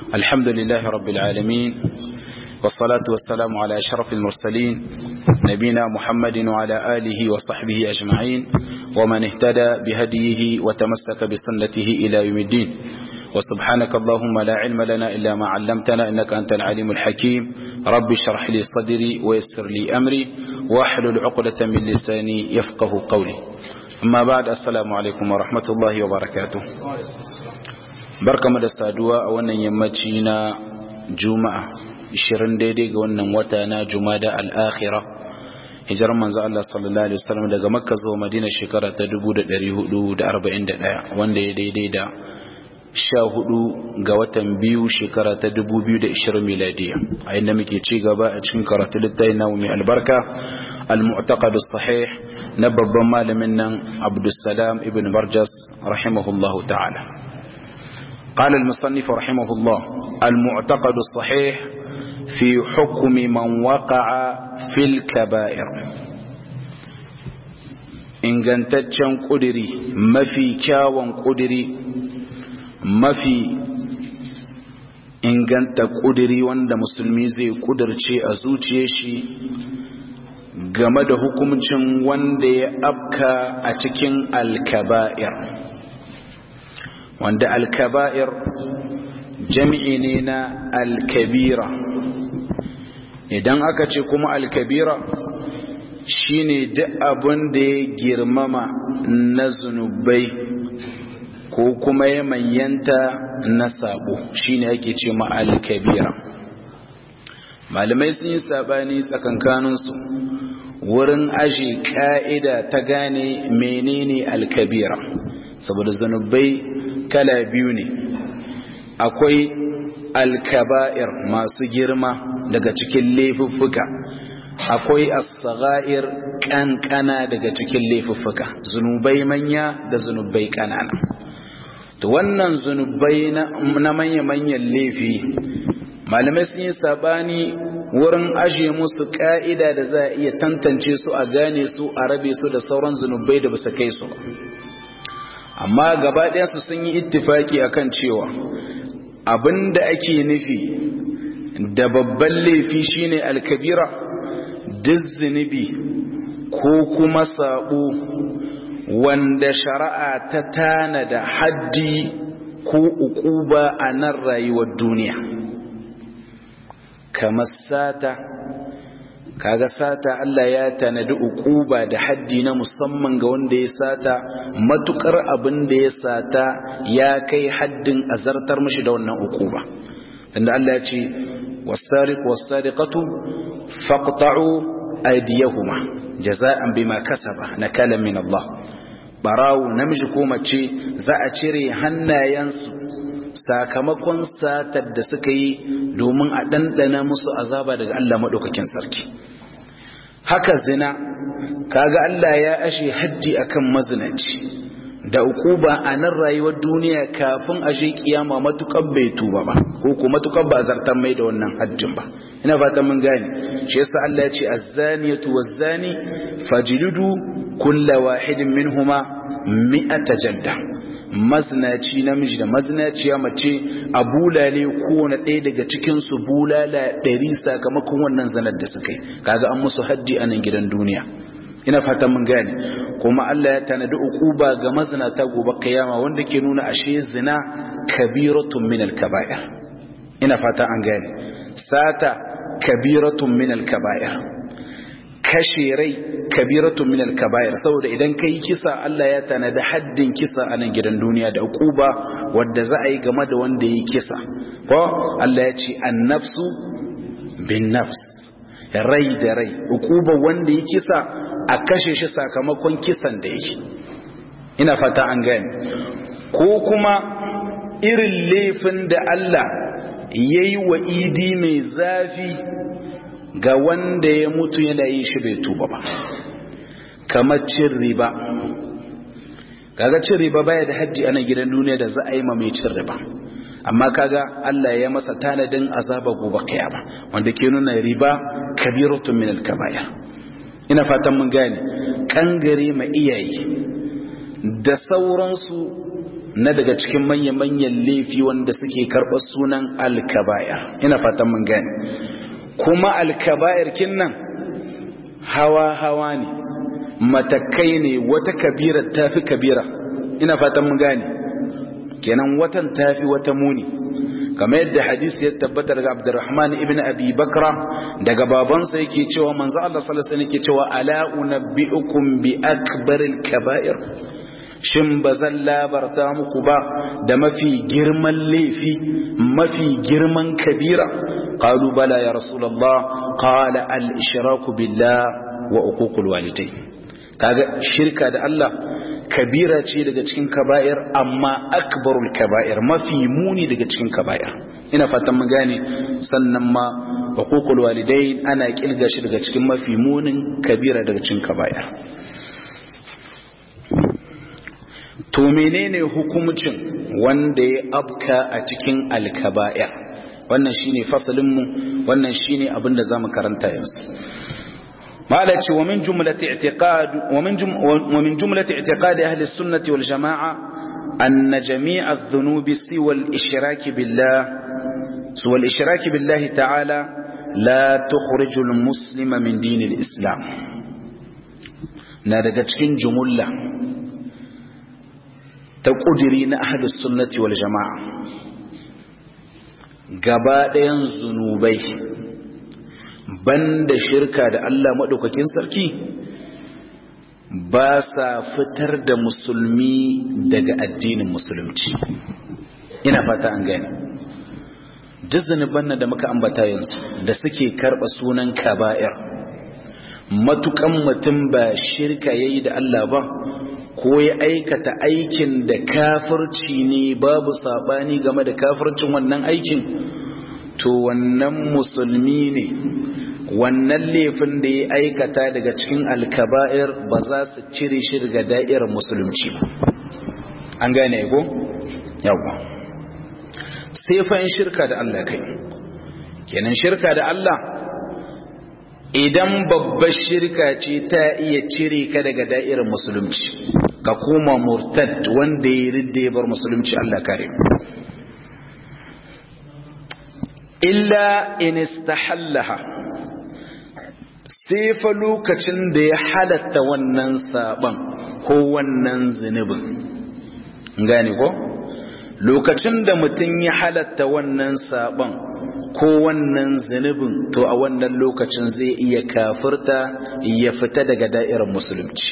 الحمد لله رب العالمين والصلاة والسلام على أشرف المرسلين نبينا محمد وعلى آله وصحبه أجمعين ومن اهتدى بهديه وتمسك بسنته إلى يوم الدين وسبحانك اللهم لا علم لنا إلا ما علمتنا إنك أنت العليم الحكيم رب اشرح لي صدري ويسر لي أمري واحلل عقدة من لساني يفقه قولي أما بعد السلام عليكم ورحمة الله وبركاته barkamu da saduwa a wannan yammaci na juma'a 20 daidai ga wannan wata na jumada al-akhirah hijirar manzo Allah sallallahu alaihi wasallam daga makka zuwa madina shekara ta 1441 wanda ya daidai da 14 ga watan biyu shekara ta 2020 miladiya a inda muke ci gaba a cikin karatu littafin namu mai albarka al-mu'taqad as-sahih na babban malamin nan Abdussalam ibn Barjas rahimahullahu ta'ala. قال المصنف رحمه الله المعتقد الصحيح في حكم من وقع في الكبائر ingantaccen ƙudiri mafi kyawun ƙudiri mafi inganta ƙudiri wanda musulmi zai ƙudirce a zuciyar shi game da hukuncin wanda ya afka a cikin alkaba'ir wanda alkaba'ir jami'i ne na alkabira idan aka ce kuma alkabira shine duk abin da ya girmama na zunubai ko kuma ya manyanta na sabo shine ake ce ma alkabira. Malamai sun yi sabani tsakankaninsu wurin aje ka'ida ta gane menene alkabira saboda zunubai kala biyu ne, akwai alkaba'ir masu girma daga cikin laifuffuka, akwai as-sagha'ir kankana daga cikin laifuffuka, zunubai manya da zunubai kanana. To wannan zunubai na manya-manyan laifi malamai sun yi sabani wurin aje musu ka'ida da za a iya tantance su a gane su a rabe su da sauran zunubai da basu kai su ba. Amma gaba ɗayansu sun yi ittifaki akan cewa abinda ake nufi da babban laifi shine alkabira duk zunubi ko kuma sabo wanda shari'a ta tanada haddi ko uquba a nan rayuwar duniya kamar sata. Kaga sata Allah ya tanadi uquba da haddi na musamman ga wanda ya sata matukar abin da ya sata ya kai haddin azartar mishi da wannan uquba. Inda Allah ya ce was-sariqu was-sariqatu faqta'u aydiyahuma jazaa'an bima kasaba nakalan min Allah. Barawo namiji ko mace za a cire hannayensu sakamakon satar da suka yi domin a ɗanɗana musu azaba daga Allah maɗaukakin sarki. Haka zina, kaga Allah ya ashe haddi akan mazinaci da ukuba a nan rayuwar duniya kafin ashe kiyama matukar bai tuba ba ko kuma matukar ba zartar mai da wannan haddin ba. Ina fatan mun gane, shi yasa Allah ya ce az-zaniyatu waz-zani fajlidu kulla wahidin minhuma 100 jalda. Mazinaci namiji da mazinaciya mace a bulale kowane ɗaya daga cikinsu bulala 100 sakamakon wannan zanar da suka yi. Kaga an musu haddi a nan gidan duniya. Ina fatan mun gane, kuma Allah ya tanadi uquba ga mazinata gobe kiyama wanda ke nuna ashe zina kabiratun min al-kaba'ir. Ina fata an gane, sata kabiratun min al-kaba'ir, kashe rai kabiratun min al-kaba'ir, saboda idan kai kisa Allah ya tanada haddin kisa a nan gidan duniya da uquba wanda za a yi game da wanda yi kisa. Ko Allah ya ce an-nafsu bin nafs, rai da rai, uquba wanda yi kisa a kashe shi sakamakon kisan da yake. Ina fata an gane. Ko kuma irin laifin da Allah yayi wa'idi mai zafi ga wanda ya mutu yana yin shi bai tuba ba, kamar cin riba. Kaga cin riba baya da haddi a nan gidan duniya da za a yi ma mai cin riba, amma kaga Allah ya masa tanadin azaba gobe kiyama wanda ke nuna riba kabiratun min al-kaba'ir. Ina fatan mun gane, kangare ma iyaye da sauransu na daga cikin manya-manyan laifi wanda suke karɓar sunan al-kaba'ir. Ina fatan mun gane. Kuma al-kaba'ir kinnan hawa-hawa ne, matakai ne, wata kabira tafi kabira. Ina fatan mun gane. Kenan watan tafi wata muni. Kamar yadda hadisi ya tabbata daga Abdurrahman ibn Abi Bakra daga babansa yake cewa manzo Allah sallallahu alaihi wasallam yake cewa ala unabbiukum bi akbaril kaba'ir, shin bazan labarta muku ba da mafi girman laifi, mafi girman kabira? Qalu bala ya rasulullah, qala al ishraku billah wa uququl walidain. Kaga shirka da Allah kabira ce daga cikin kaba'ir, amma akbarul kaba'ir, mafi muni daga cikin kaba'ir. Ina fatan mun gane. Sannan ma huququl walidain ana kilga shi daga cikin mafi munin kabira daga cikin kaba'ir. To menene hukuncin wanda ya abka a cikin alkaba'ir? Wannan shine fasalin mu, wannan shine abin da zamu karanta yanzu. مالك ومن جملة اعتقاد أهل السنة والجماعة أن جميع الذنوب سوى الإشراك بالله تعالى لا تخرج المسلم من دين الإسلام. نادقتين جملة تقدرين أهل السنة والجماعة قبائل ذنوبي banda shirka da Allah maɗaukakin sarki ba sa fitar da musulmi daga addinin musulunci. Ina fata an gane. Duk zunuban da muka ambata yanzu da suke karɓa sunan kaba'ir, matukan mutum ba shirka yayi da Allah ba, ko ya aikata aikin da kafirci ne, babu sabani game da kafircin wannan aikin, to wannan musulmi ne. Wannan laifin da ya aikata daga cikin alkaba'ir ba za su cire shi daga da'irar musulunci ba. An gane ko? Yawwa. Sai fa in shirka da Allah kai. Kenan shirka da Allah idan babbar shirka ce ta iya cire ka daga da'irar musulunci, ka koma murtad wanda ya ridda ya bar musulunci. Allah kare mu. Illa in istahallaha, sai fa lokacin da ya halatta wannan saban ko wannan zunubin. Gane ko? Lokacin da mutum ya halatta wannan saban ko wannan zunubin, to a wannan lokacin zai iya kafirta, ya fita daga da'irar musulunci.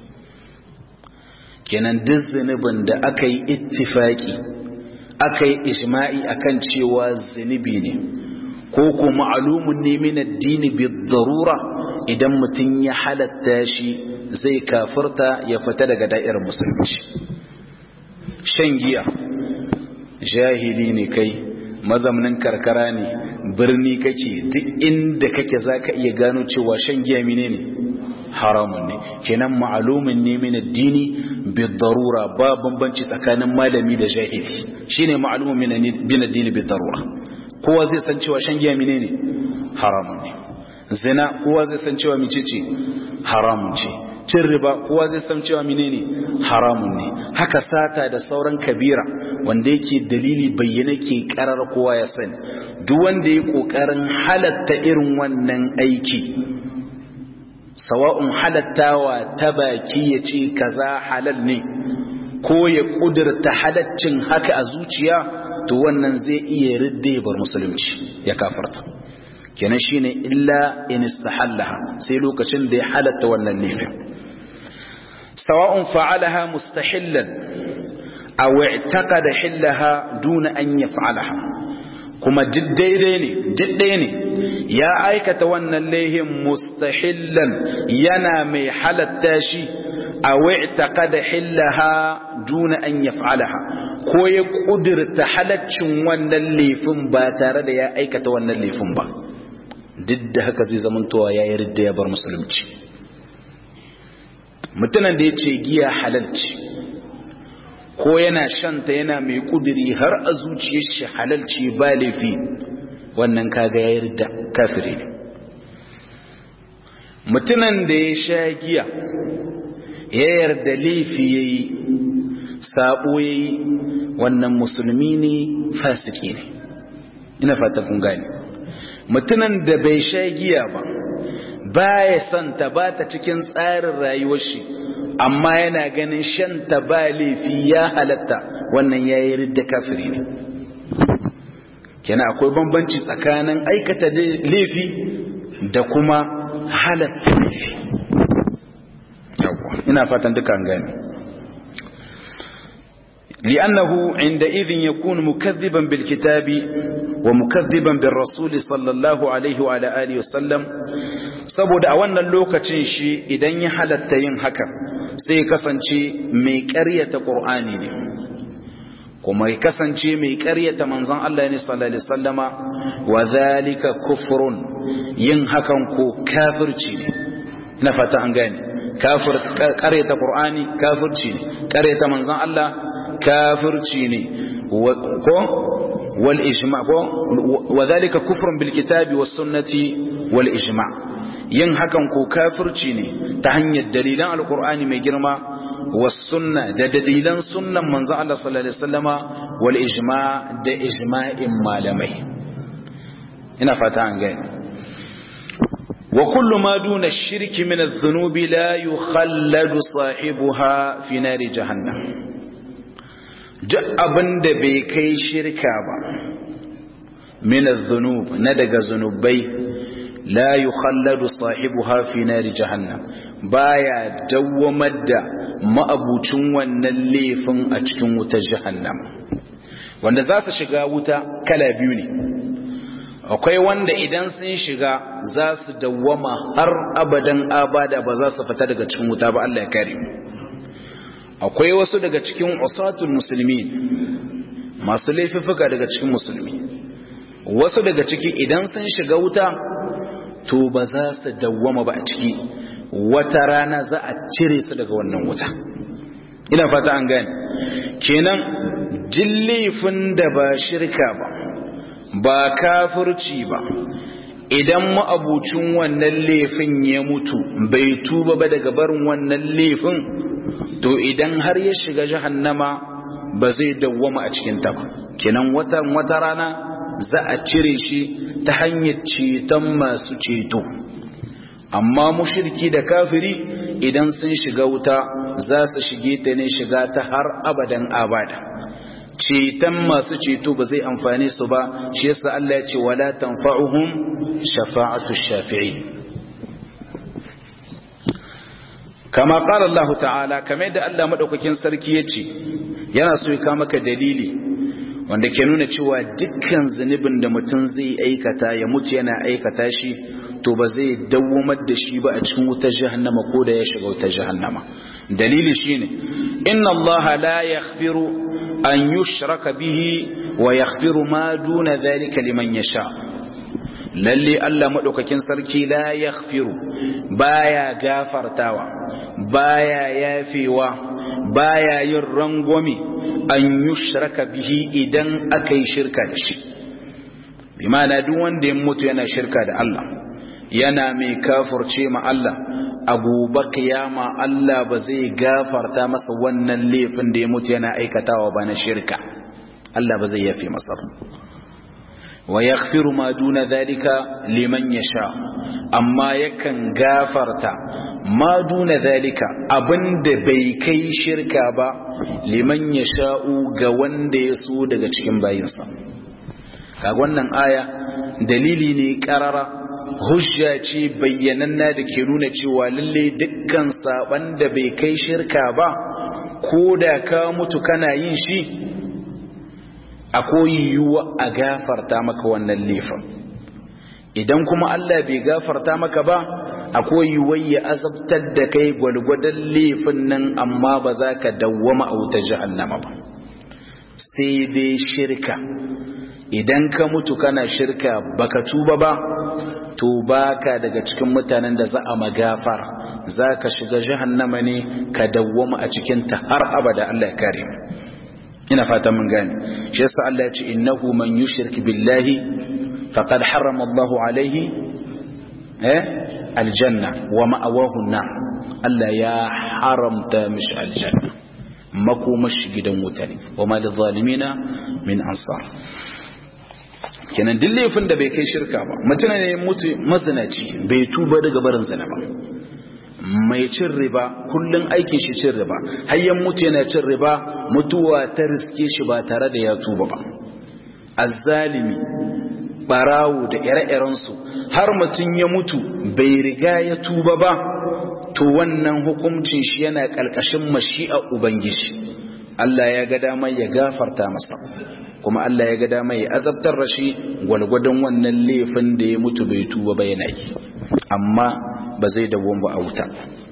Kenan duk zunubin da aka yi ittifaki, aka yi ijma'i akan cewa zunubi ne, ko ko ma'lumun ne min addini bi darura, idan mutum ya halatta shi zai kafirta, ya fita daga da'irar musulunci. Shan giya, jahili ne kai, mazamnin karkara ne, birni kake, duk inda kake zaka iya gano cewa shan giya menene haramun ne. Kenan ma'lumun ne min addini bi darura, ba bambanci tsakanin malami da jahili. Shine ma'lumun min addini bi darura. Kowa zai san cewa shan giya menene haramun ne. Zina kowa zai san cewa micece haramun ce. Cin riba kowa zai san cewa menene haramun ne. Haka sata da sauran kabira wanda yake dalili bayyana ke karar kowa ya sani. Duk wanda ya kokarin halatta irin wannan aiki, sawa'un halattawa ta baki ya ce kaza halal ne, ko ya kudurta halaccin haka a zuciya, to wannan zai iya ridda bar musulunci, ya kafarta. Kenan shine illa in istahallaha, sai lokacin da ya halatta wannan laifin. Sawa'un fa'alaha mustahillan aw i'taqada hillaha duna an yaf'alaha, kuma diddai ne ya aikata wannan laifin mustahillan, yana mai halatta shi, aw i'taqada hillaha duna an yaf'alaha, ko ya kudirta halaccin wannan laifin ba tare da ya aikata wannan laifin ba. Duk da haka zai zamantowa ya yarda ya bar musulunci. Mutumin da ya ce giya halalci, ko yana shanta yana mai kudiri har a zuciyar shi halalci ba laifi, wannan kaga ya yarda kafiri ne. Mutumin da ya sha giya ya yarda laifi yayi, sabo yayi wannan musulmi ne fasiki ne. Ina fata kun gane. Mutumin da bai sha giya ba baya son ta ba ta cikin tsarin rayuwar shi amma yana ganin shan ta ba laifi ya halatta, wannan yayi ridda kafiri ne. Kenan akwai bambanci tsakanin aikata laifi da kuma halatta laifi. Ina fatan duka an gane. لأنه عندئذ يكون مكذبا بالكتاب ومكذبا بالرسول صلى الله عليه وعلى آله وسلم. saboda a wannan lokacin shi idan ya halatta yin haka sai kasance mai ƙaryata Qur'ani ne kuma ya kasance mai ƙaryata manzon Allah ne sallallahu alaihi wasallama, wa zalika kufrun, yin hakan ko kafirci ne. Ina fata an gane. ƙaryata Qur'ani kafirci ne, ƙaryata manzon Allah kafirci ne, ko wal ijma ko wa zalika kufrun bil kitabi was sunnati wal ijma. Yin hakan ko kafirci ne ta hanyar dalilan alqur'ani mai girma was sunna da dalilan sunnan manzon Allah sallallahu alaihi wasallama wal ijma da ijma'in malamai. Ina fata an gane. wa kullu ma duna ash-shirki min adh-dhunubi la yukhalladu sahibuha fi nari jahannam. Duk abinda bai kai shirka ba min adh-dhunub na daga zunubai la yukhalladu sahibuha fi nari jahannam, baya dawwamar da ma'abucin wannan laifin a cikin wutar jahannam. Wanda za su shiga wuta kala biyu ne. Akwai wanda idan sun shiga za su dawwama har abadan abada ba za su fita daga cikin wuta ba, Allah ya kare mu. Akwai wasu daga cikin usatul muslimin, masu laifuka daga cikin musulmi, wasu daga ciki idan sun shiga wuta to ba za su dawwama ba a ciki, wata rana za a cire su daga wannan wuta. Ina fata an gane. Kenan jillifin da ba shirka ba kafirci ba, idan ma'abucin wannan laifin ya mutu bai tuba ba daga barin wannan laifin, to idan har ya shiga jahannama ba zai dawwama a cikin ta ba. Kenan wata rana za a cire shi ta hanyar ceton masu ceto. Amma mushriki da kafiri idan sun shiga wuta za su shige ta ne shiga ta har abadan abada. Ceton masu ceto ba zai amfane su ba, shi yasa Allah ya ce wala tanfa'uhum shafa'atu shafi'in. Kama qala Allah ta'ala, kamar yadda Allah madaukakin sarki yace yana so ya kawo maka dalili wanda ke nuna cewa dukkan zunubin da mutum zai aikata ya mutu yana aikata shi to ba zai dawwamar da shi ba a cikin wutar jahannama ko da ya shiga wutar jahannama. Dalili shine inna Allah la yaghfiru an yushraka bihi wa yaghfiru ma duna dhalika liman yasha. Lalle Allah madaukakin sarki la yaghfiru, baya gafartawa, baya yafewa, baya yin rangwame an yushraka bihi idan aka yi shirka da shi. Bi ma'ana duk wanda ya mutu yana shirka da Allah, yana mai kafirce ma Allah, a gobe kiyama Allah ba zai gafarta masa wannan laifin da ya mutu yana aikatawa ba na shirka. Allah ba zai yafe masa. Wa yaghfiru ma duna dhalika liman yasha, amma yakan gafarta ma duna dhalika abinda bai kai shirka ba liman yasha'u ga wanda ya so daga cikin bayinsa. Kaga wannan aya dalili ne karara, hujja ce bayyananna da ke nuna cewa lalle dukkan saban da bai kai shirka ba ko da ka mutu kana yin shi akwai yiwuwa a gafarta maka wannan laifin. Idan kuma Allah bai gafarta maka ba akwai yiwuwa ya azabtar da kai gwalgwadon laifin nan, amma ba za ka dawwama a wutar jahannama ba. Sai dai shirka, idan ka mutu kana shirka baka tuba ba to baka daga cikin mutanen da za a magafar, za ka shiga jahannama ne ka dawwama a cikinta har abada. Allah ya kare mu. Ina fata mun gane. Shi yasa Allah ya ce innahu man yushrik billahi faqad harrama Allahu alaihi aljanna wa ma'awahu an-nar. Allah ya haramta mishi aljanna. makomashi gidan wuta ne wa ma lidh-dhalimina min ansar. kenan duk laifin da bai kai shirka ba, mutum ne mutu mazinaci bai tuba daga barin zina ba, mai cin riba kullun aikin shi cin riba, hayyan mutu yana cin riba, mutuwa ta riske shi ba tare da ya tuba ba, azzalimi, barawo da ire-irensu, har mutum ya mutu bai riga ya tuba ba, to wannan hukuncin shi yana kalkashin mashi'a ubangiji. Allah ya ga dama ya gafarta masa, kuma Allah ya ga dama ya azabtar da shi gwalgwadon wannan laifin da ya mutu bai tuba ba yana yi, amma ba zai dawo ba a wuta.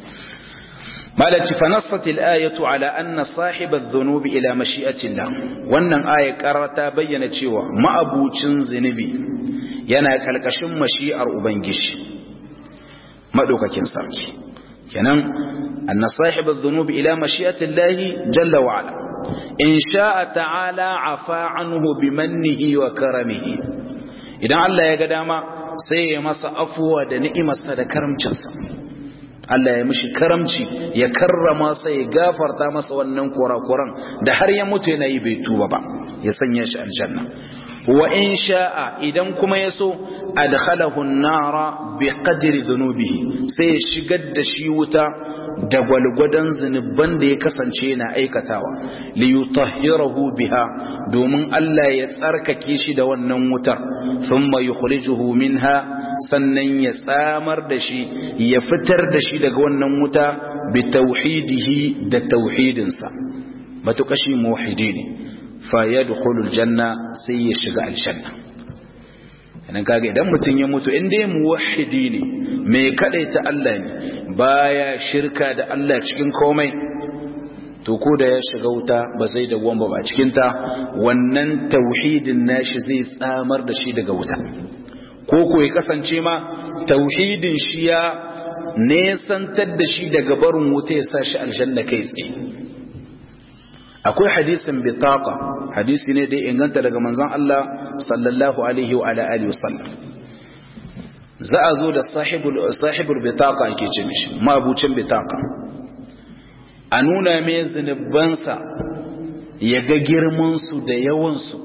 malaci fa nassatil ayatu ala anna sahibadh dhunubi ila mashi'atillah, wannan aya karata bayyana cewa ma'abucin zunubi yana kalkashin mashi'ar ubangiji madaukakin sarki. kenan anna sahibadh dhunubi ila mashi'atillahi jalla wa ala, in sha'a ta'ala afa anhu bimannihi wa karamihi, idan Allah ya ga dama sai ya masa afuwa da ni'imarsa da karamcinsa. Allah ya mishi karamci, ya karrama sa, ya gafarta masa wannan kurakuran da har ya mutu yana yi bai tuba ba, ya sanya shi aljanna. wa in sha'a, idan kuma ya so, adkhalahu an-nara bi qadri dhunubihi, sai ya shigar da shi wuta da gwalgwadon zunuban da ya kasance na aikatawa, li yutahhirahu biha, domin Allah ya tsarkake shi da wannan wutar, thumma yukhrijuhu minha, sannan ya tsamar da shi, ya fitar da shi daga wannan wuta bi tauhidihi, da tauhidinsa, matukashi muwahhidi ne, fa yadkhulul janna, sai ya shiga aljanna. idan kaga idan mutum ya mutu in dai muwahhidi ne, mai kadaita Allah ne, baya shirka da Allah cikin komai, to ko da ya shiga wuta ba zai dawwama ba cikin ta, wannan tauhidin nashi zai tsamar da shi daga wuta. ko ya kasance ma tauhidin shi ya nesantar da shi daga barin wuta, ya sa shi aljanna kai tsaye. akwai hadisin bitaqa, hadisi ne da inganta daga manzon Allah sallallahu alaihi wa ala alihi wasallam. za a zo da sahibul bitaqa ake ce mishi, mabucin bitaqa, a nuna mai zunubansa, ya ga girman su da yawan su,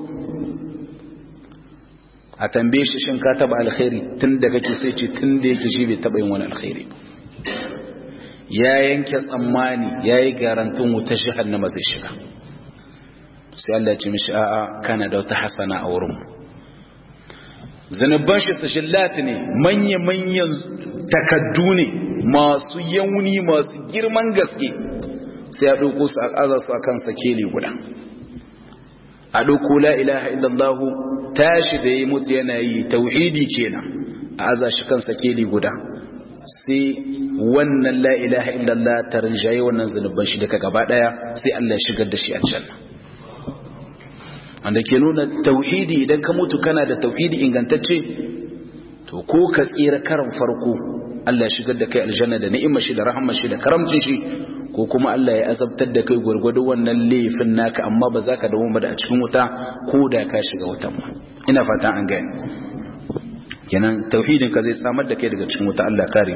a tambaye shi shin ka taba alkhairi tun da kake, sai ce tun da yake shi bai taba yin wani alkhairi. ya yanke tsammani, ya yi garantun wuta jahannama zai shiga, sai Allah ya ce mishi a'a, kana da wata hasana a wurin. zanubban shi sashillati ne, manya-manyan takaddu ne, masu yauni, masu girman gaske, sai a ɗauko su a ƙaza su a kan sakeli guda, a ɗauko la ilaha illallah tashi da ya mutu yana yi, tauhidi kenan, a aza shi kan sakeli guda, sai wannan la ilaha illallah ta rinjaye wannan zanubban shi daga gaba ɗaya, sai Allah ya shigar da shi aljanna. wanda ke nuna tauhidi, idan ka mutu kana da tauhidi ingantacce, to ko ka tsira karan farko Allah ya shigar da kai aljanna da ni'imar shi da rahmar shi da karamcin shi, ko kuma Allah ya azabtar da kai gurgudu wannan laifin naka, amma ba za ka dawo ba da a cikin wuta, ko da ka shiga wutan ba. ina fatan an gane. kenan tauhidin ka zai samar da kai daga cikin wuta, Allah kare.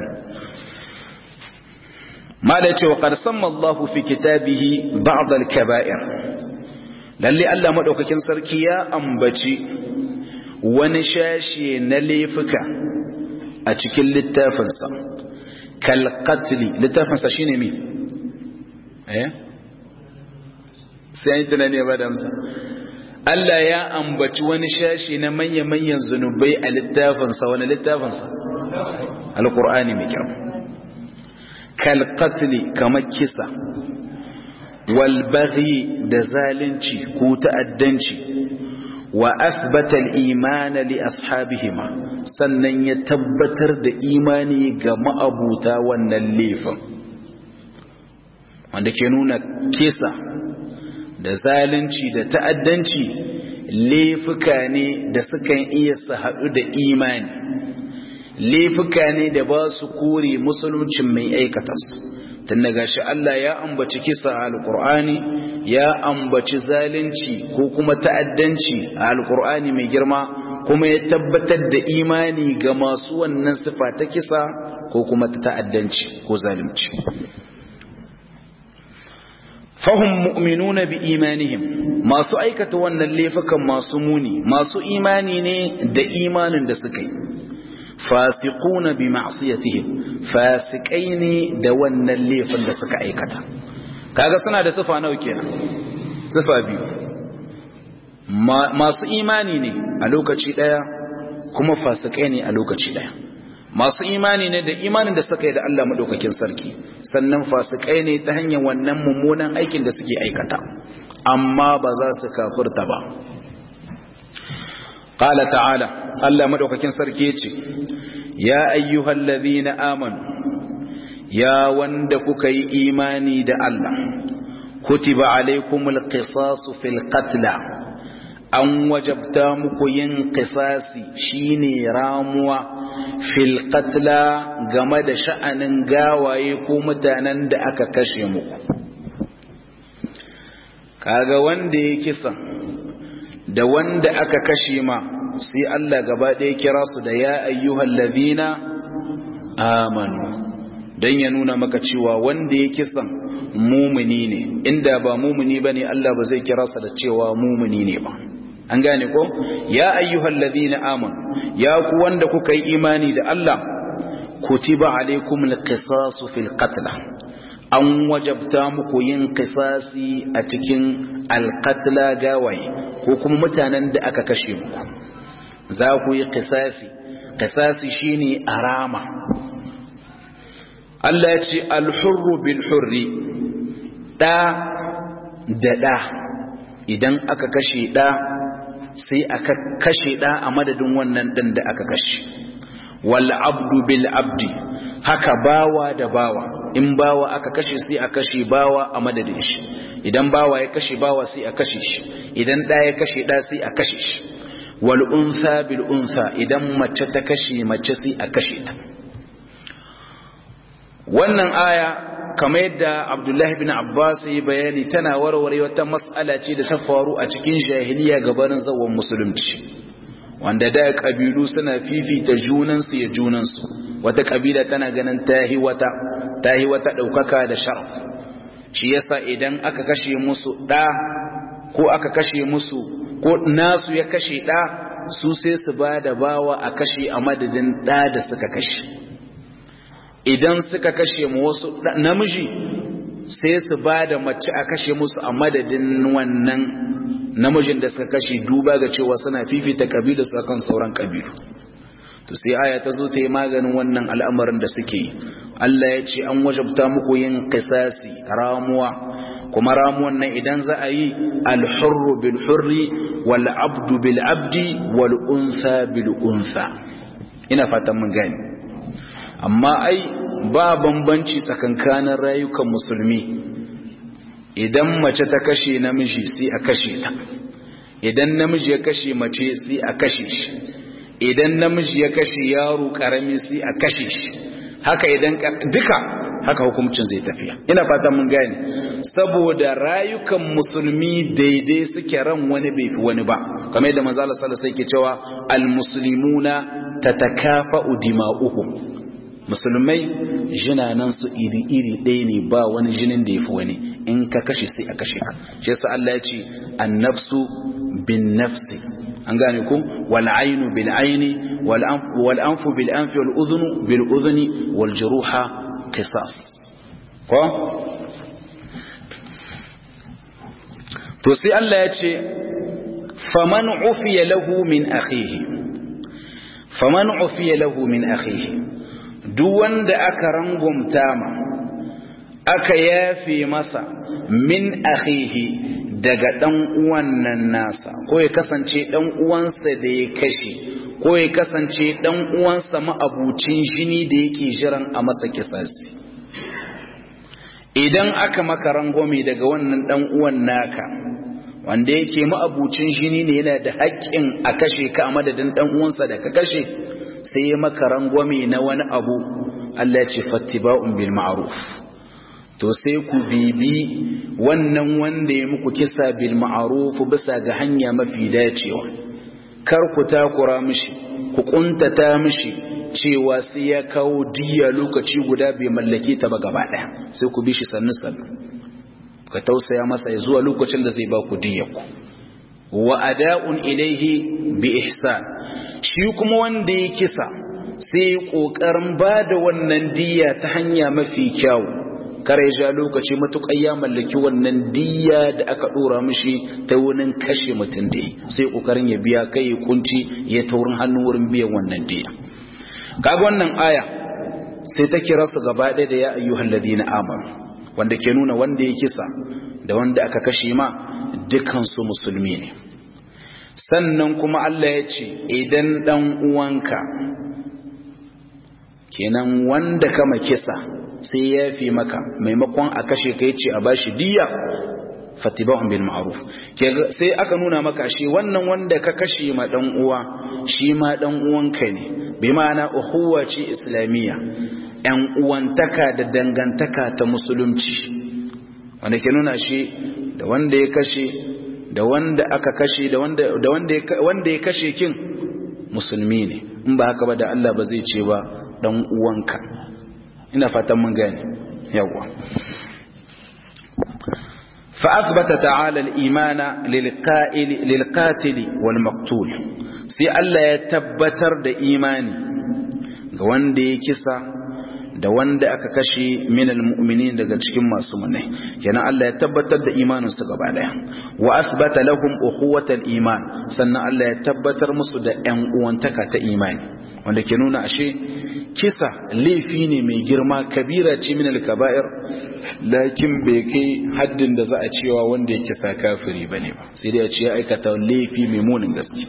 ma da cewa qad samma Allahu fi kitabihi ba'd al-kaba'ir, lalle Allah madaukakin sarki ya ambaci wani shashi na laifuka a cikin littafinsa, kal qatli, littafinsa shine mi sai tunani ba da amsa. Allah ya ambaci wani shashi na manyan zunubai a littafinsa. wani littafinsa? alqur'ani mai kyau. kal qatli, kamar kisa, والبغي da zalunci ko ta'addanci, wa athbata al-iman li ashabihima, sannan ya tabbatar da imani ga ma'abuta wannan laifin, wanda ke nuna kisa da zalunci da ta'addanci laifuka ne da sukan iya su haɗu da imani, laifuka ne da ba su kore musuluncin mai aikata su. tun daga shi Allah ya ambaci kisa a alƙur'ani, ya ambaci zalunci ko kuma ta'addanci a alƙur'ani mai girma, kuma ya tabbatar da imani ga masu wannan sifa ta kisa ko kuma ta ta'addanci ko zalunci. fahum mu'minuna bi imanihim masu aikata wannan laifukan masu muni masu imani ne da imanin da suka yi fasiquna bi ma'siyatihim fasikai ne da wannan laifin da suka aikata kaga suna da sifa nawa kenan sifa biyu masu imani ne a lokaci daya kuma fasikai ne a lokaci daya masu imani ne da imanin da suka yi da Allah madaukakin sarki sannan fasikai ne ta hanyar wannan mummunan aikin da suke aikata amma ba za su kafirta ba qala ta'ala Allah madaukakin sarki yace ya ayyuhallazina amanu ya wanda kuka yi imani da Allah kutiba alaykumul qisasu fil qatla an wajabta muku yin qisasi shine ramuwa fil qatla game da sha'anin gawaye ko mutanen da aka kashe muku kaga wanda ya kisa da wanda aka kashe ma sai Allah gaba ɗaya kira su da ya ayyuhal ladhina amanu dan ya nuna maka cewa wanda ya kisan mumuni ne inda ba mumuni bane Allah ba zai kira sa da cewa mumuni ne ba an gane ko ya ayyuhal ladhina amanu ya ku wanda kuka yi imani da Allah kutiba alaykumul qisasu fil qatl an wajabta muku yin qisasi a cikin alqatla gawaye ko kuma mutanen da aka kashe muku za ku yi qisasi shine arama Allah ya ce alhurru bil hurri da idan aka kashe da sai aka kashe da a madadin wannan dan da aka kashe wal abdu bil abdi haka bawa da bawa in bawa aka kashe sai a kashe bawa a madadin shi idan bawa ya kashe bawa sai a kashe shi idan da ya kashe da sai a kashe shi wal unsa bil unsa idan mace ta kashe mace sai a kashe ta wannan aya kamar yadda Abdullahi bin Abbas ya bayani tana warware wata mas'ala ce da ta faru a cikin jahiliya gabanin zawon musulunci wanda da kabilu suna fifita junansu ya junansu wata kabila tana ganin tahi wata daukaka da sharaf shi yasa idan aka kashe musu da ko aka kashe musu ko nasu ya kashe da su sai su bada bawa a kashe a madadin da suka kashe idan suka kashe mu wasu namiji sai su ba da mace a kashe musu a madadin wannan namijin da suka kashe duba ga cewa suna fifita kabilu su kan sauran kabilu to sai aya ta zo ta yi maganin wannan al'amarin da suke yi Allah ya ce an wajabta muku yin qisasi ramuwa kuma ramuwan nan idan za a yi al-hurru bil hurri wal abdu bil abdi wal unsa bil unsa ina fatan mun gane amma ai ba bambanci tsakankanin rayukan musulmi idan mace ta kashe namiji sai a kashe ta idan namiji ya kashe mace sai a kashe shi idan namiji ya kashe yaro karami sai a kashe shi haka idan duka haka hukuncin zai tafiya ina fatan mun gane saboda rayukan musulmi daidai suke ran wani bai fi wani ba kamar yadda manzo Allah sallallahu alaihi wasallam yake cewa al-muslimuna tatakafa'u dima'uhum musulmai jinanansu iri-iri ɗaya ne ba wani jinin da ya fi wani in ka kashe sai a kashe ka shi yasa Allah ya ce annafsu bin nafsi an gane ku wal ainu bil aini wal anfu bil anfi wal udhunu bil udhuni wal juruha qisas ko to sai Allah ya ce faman ufiya lahu min akhihi duk wanda aka rangumta ma aka yafe masa min akhihi daga dan uwan nan nasa ko ya kasance dan uwansa da ya kashe ko ya kasance dan uwansa ma'abucin jini da yake jiran a masa kisasi idan aka maka rangume daga wannan dan uwan naka wanda yake ma'abucin jini ne yana da haƙƙin a kashe ka a madadin dan uwansa da ka kashe sai ya maka rangwame na wani abu Allah ya ce fattiba'un bil ma'ruf to sai ku bibi wannan wanda ya muku kisa bil ma'ruf bisa ga hanya mafi dacewa kar ku takura mishi ku kuntata mishi cewa sai ya kawo diya lokaci guda bai mallake ta ba gaba daya sai ku bi shi sannu ka tausaya masa ya zuwa lokacin da zai ba ku diyarku wa ada'un ilaihi bi ihsan shi kuma wanda ya kisa sai kokarin bada wannan diya ta hanya mafi kyau kare ja lokaci matuƙar ya mallaki wannan diya da aka dora mishi ta wurin kashe mutum da yi sai kokarin ya biya kai kunci ya taurin hannu wurin biyan wannan diya kaga wannan aya sai ta kira su gaba ɗaya da ya ayyuhal ladina amanu wanda ke nuna wanda ya kisa da wanda aka kashe ma dukansu musulmi ne sannan kuma Allah ya ce idan dan uwanka kenan wanda kama kisa sai ya fi maka maimakon a kashe ka yace a bashi diya fatibahum bil ma'ruf sai aka nuna maka shi wannan wanda ka kashe ma dan uwa shi ma dan uwanka ne bi ma'ana ukhuwa ce islamiyya yan uwantaka da dangantaka ta musulunci wanda ke nuna shi da wanda ya kashe da wanda aka kashe da wanda ya kashe kin musulmi ne in ba haka ba da Allah ba zai ce ba dan uwanka ina fatan mun gane yawa fa asbata ta'ala al-imana lil qatil wal maqtul sai Allah ya tabbatar da imani ga wanda ya kisa da wanda aka kashe minal mu'minin daga cikin masu munai kenan Allah ya tabbatar da imanin su gaba daya wa asbata lahum ukhuwatal iman sannan Allah ya tabbatar musu da ƴan uwantaka ta imani wanda ke nuna ashe kisa laifi ne mai girma kabira ce minal kaba'ir lakin bai kai haddin da za a cewa wanda ya kisa kafiri bane ba sai dai a ce ya aikata laifi mai munin gaske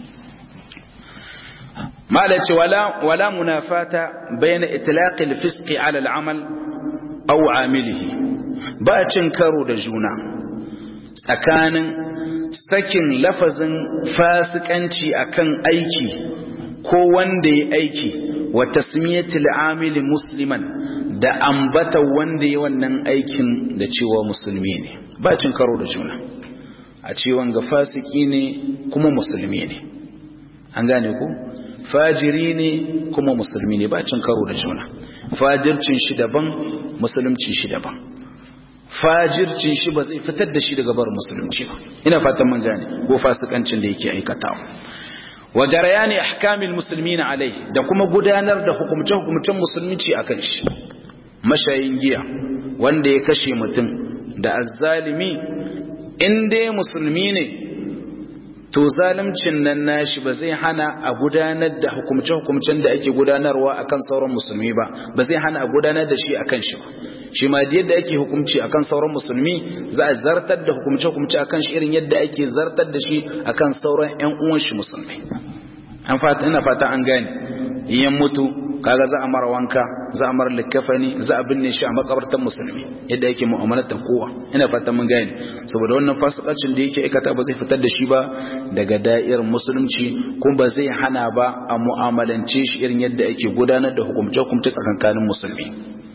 مالك ولا منافاة بين إطلاق الفسق على العمل أو عامله باتن كارو دجونا سكان سكن لفظ فاسق أنتي أكن أيكي كو وندي أيكي وتسمية العامل مسلما da ambata wanda yi wannan aikin da cewa musulmi ne ba cin karo da juna a cewa ga fasiki ne kuma musulmi ne an gane ku fajiri ne kuma musulmi ne ba cin karo da juna fajircin shi daban musulunci shi daban fajircin shi ba zai fitar da shi daga bar musulunci ba ina fatan mun gane ko fasikancin da yake aikatawa wa jarayani ahkamil muslimin alai da kuma gudanar da hukumce-hukumcen musulunci akan shi mashayin giya wanda ya kashe mutum da azzalimi in dai musulmi ne to zalimcin nan nashi ba zai hana a gudanar da hukumce-hukumcen da ake gudanarwa akan sauran musulmi ba ba zai hana a gudanar da shi akan shi ba shi ma da yadda ake hukumci akan sauran musulmi za a zartar da hukumce-hukumce akan shi irin yadda ake zartar da shi akan sauran ƴan uwan shi musulmai ina fata an gane iyan mutu kaga za a mara wanka za a mara likafani za a binne shi a makabartar musulmi yadda yake mu'amalatar kowa ina fatan mun gane saboda wannan fasikacin da yake aikata ba zai fitar da shi ba daga da'irar musulunci kuma ba zai hana ba a mu'amalance shi irin yadda ake gudanar da hukumce-hukumce tsakankanin musulmi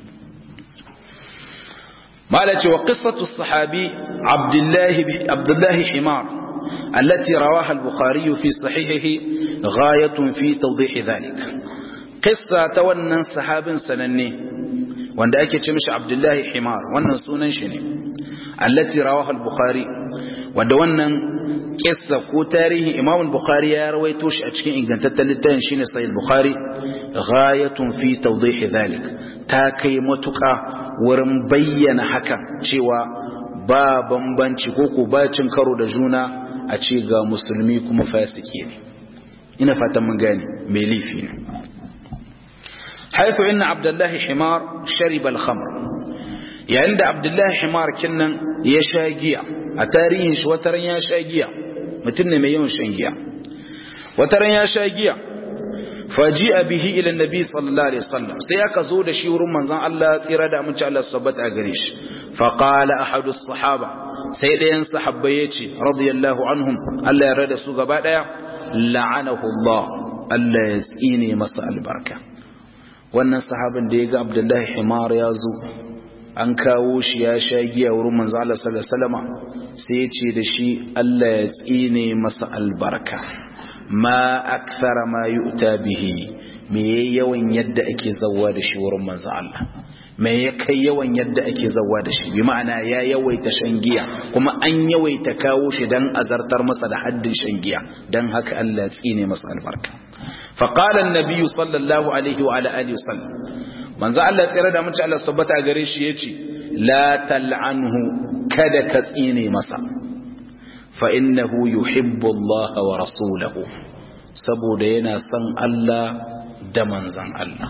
malaci wa qissatu sahabi abdullahi himar التي رواها البخاري في صحيحه غاية في توضيح ذلك قصة wannan sahabin sananne wanda ake ce mishi Abdullahi Himar wannan sunan shi ne allati rawaha al-Bukhari wanda wannan kissa ko tarihi Imam al-Bukhari ya rawaito shi a cikin ingantaccen littafin shine Sahih al-Bukhari ghayatun fi tawdih dhalik ta kai matuƙa wurin bayyana hakan cewa ba bambanci ko bacin karo da juna a ce ga musulmi kuma fasiki ne ina fatan mun gane mai laifi ne حيث إن عبد الله حمار شرب الخمر يعني عند عبد الله حمار كنا يشاقيا أتارينش وترن يشاقيا متن ميون شنقيا وترن يشاقيا فجيء به إلى النبي صلى الله عليه وسلم سيأك زود شيور من زان الله إرادة من شاء الله صبت أغريش فقال أحد الصحابة سيدين صحبيتي رضي الله عنهم الله يراد سوق بعد لعنه الله الله يسئيني مساء البركة wannan sahabin da ya ga Abdullahi Himar ya zo an kawo shi ya sha giya wurin manzo Allah sallallahu alaihi wasallam sai ya ce da shi Allah ya tsine masa albarka ma akthara ma yu'ta bihi me yawan yadda ake zawwa da shi wurin manzo Allah me ya kai yawan yadda ake zawa da shi bi ma'ana ya yawaita shan giya kuma an yawaita kawo shi dan azartar masa da haddin shan giya dan haka Allah ya tsine masa albarka fa qala an-nabiy sallallahu alaihi wa ala alihi wasallam manzo Allah tsira da mutunci Allah subhanahu a gare shi yace la tal'anhu kada ka tsine masa fa innahu yuhibbu Allah wa rasulahu saboda yana son Allah da manzon Allah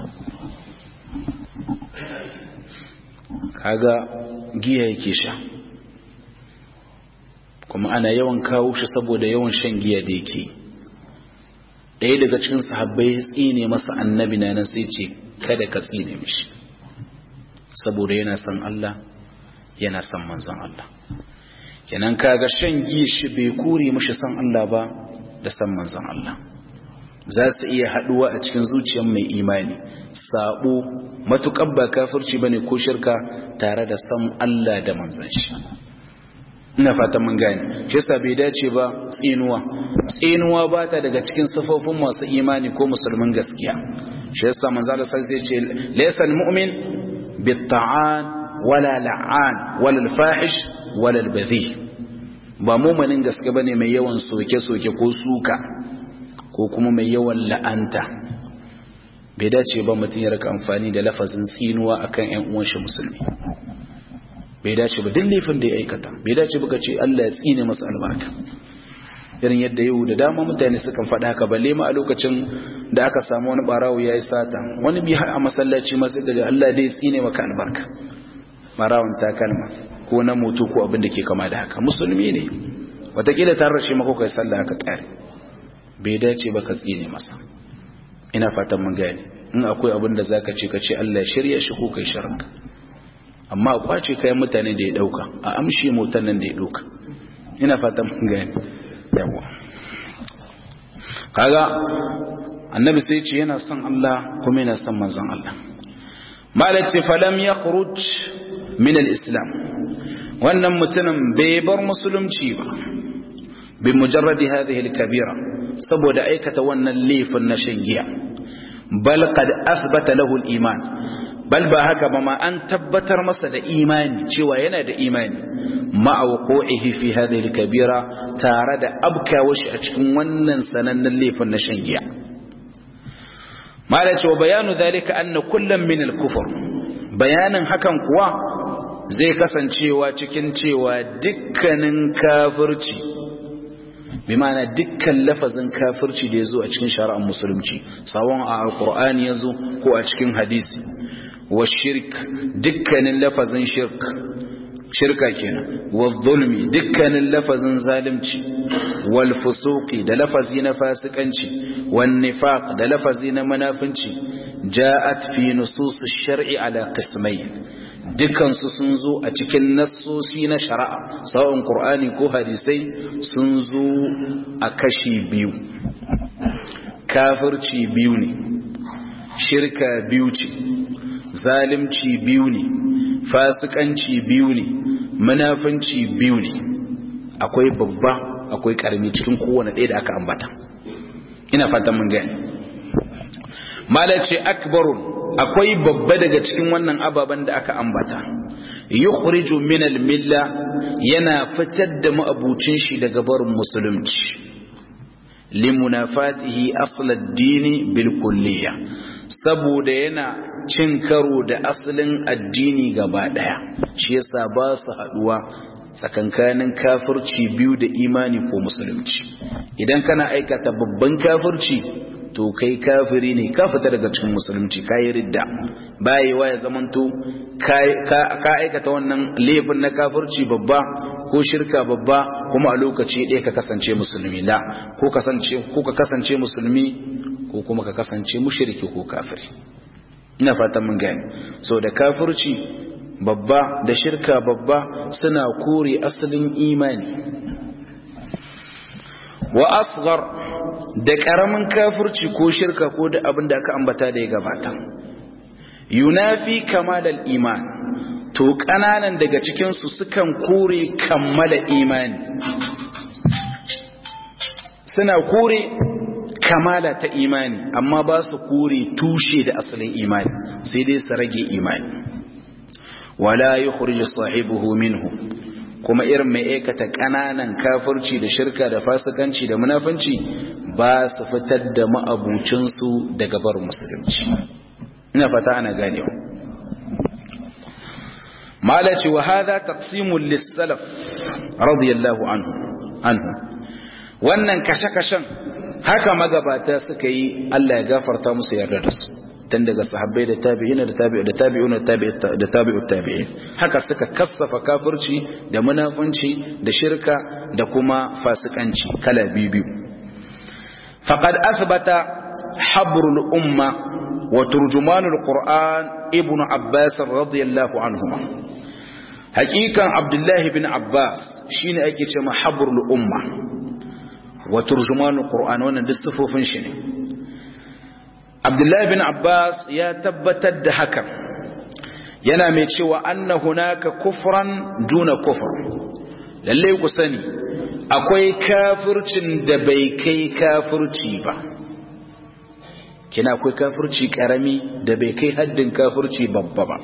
kaga giya yake sha kuma ana yawan kawo shi saboda yawan shan giya da yake ɗaya daga cikin sahabbai ya tsine masa annabi na nan sai ce kada ka tsine mishi saboda yana son Allah yana son manzon Allah kenan kaga shan giya shi bai kure mishi son Allah ba da son manzon Allah za su iya haduwa a cikin zuciyar mai imani sabo matukar ba kafirci bane ko shirka tare da san Allah da manzon shi ina fatan mun gane shi yasa bai dace ba tsinuwa ba ta daga cikin sifofin masu imani ko musulmin gaskiya shi yasa manzo Allah sai ya ce laysa almu'min bitta'an wala la'an wala alfahish wala albadhi ba mu'minin gaske bane mai yawan soke ko suka ko kuma mai yawan la'anta bai dace ba mutum ya rika amfani da lafazin tsinuwa akan ƴan uwan shi musulmi bai dace ba duk laifin da ya aikata bai dace ba ka ce Allah ya tsine masa albarka irin yadda yau da dama mutane sukan faɗa haka balle ma a lokacin da aka samu wani barawo yayi sata wani bi har a masallaci ma sai daga Allah dai ya tsine maka albarka barawon takalma ko na moto ko abin da ke kama da haka musulmi ne watakila ta rashe maka kai sallah ka kare bai dace ba ka tsine masa ina fatan mun gane in akwai abin da zaka ce ka ce Allah shirya shi ko kai sharanka amma a kwace kayan mutane da ya dauka a amshi motar nan da ya dauka ina fatan mun gane yawa kaga annabi sai ce yana son Allah kuma yana son manzon Allah malaci falam yakhruj min al-islam wannan mutumin bai bar musulunci ba bi mujarradi hadhihi al-kabira saboda aikata wannan laifin na shan giya bal qad athbata lahu al-iman bal ba haka ba ma an tabbatar masa da imani cewa yana da imani ma'a wuqu'ihi fi hadhihi al-kabira tare da abkawa shi a cikin wannan sanannen laifin na shan giya malaci wa bayanu dhalika anna kullam min al-kufr bayanin hakan kuwa zai kasancewa cikin cewa dukkanin kafirci bi ma'ana dukkan lafazin kafirci da yazo a cikin shari'ar musulunci sawon a alqur'ani yazo ko a cikin hadisi wa shirk dukkanin lafazin shirka kenan wa zulmi dukkanin lafazin zalimci wal fusuqi da lafazi na fasikanci wan nifaq da lafazi na munafinci ja'at fi nusus ash-shar'i ala qismayn dukansu sun zo a cikin nassosi na shari'a sawon qur'ani ko hadisai sun zo a kashi biyu kafirci biyu ne shirka biyu ce zalimci biyu ne fasikanci biyu ne munafinci biyu ne akwai babba akwai karami cikin kowane ɗaya da aka ambata ina fatan mun gani malaci akbarun akwai babba daga cikin wannan ababen da aka ambata yukhriju min al-milla yana fitar da ma'abucin shi daga barin musulunci limunafatihi asl ad-din bil kulliyya saboda yana cin karo da asalin addini gaba daya shi yasa ba su haduwa tsakankanin kafirci biyu da imani ko musulunci idan kana aikata babban kafirci to kai kafiri ne ka fita daga cikin musulunci ka yi ridda bayewa ya zamanto ka aikata wannan laifin na kafirci babba ko shirka babba kuma a lokaci ɗaya ka kasance musulmi la ko ka kasance musulmi ko kuma ka kasance mushriki ko kafiri ina fatan mun gane so da kafirci babba da shirka babba suna kore asalin imani wa asghar da karamin kafirci ko shirka ko da abin da aka ambata da ya gabata yunafi kamalal iman to kananan daga cikin su sukan kore kammala imani suna kore kamala ta imani amma ba su kore tushe da asalin imani sai dai su rage imani wala yukhrij sahibuhu minhu kuma irin mai aikata kananan kafirci da shirka da fasikanci da munafinci ba su fitar da ma'abucinsu daga bar musulunci. ina fata ana ganewa. malaci wa hadha taqsimul lis-salaf radiyallahu anhu wannan kashe-kashen haka magabata suka yi, Allah ya gafarta musu, yarda da su, tun daga sahabbai da tabi'ina da tabi'una da tabi'ut tabi'in, haka suka kassafa kafirci da munafunci da shirka da kuma fasikanci kala biyu. faqad athbata habrul umma wa turjumanul qur'an ibnu abbas radiyallahu anhuma. hakikan abdullahi bin abbas shine ake cewa habrul umma wa turjumanul qur'an, wannan duk sifofin shi ne. Abdullahi bin Abbas ya tabbatar da hakan, yana mai cewa anna hunaka kufran duna kufr, lalle ku sani akwai kafircin da bai kai kafirci ba, kina akwai kafirci karami da bai kai haddin kafirci babba ba.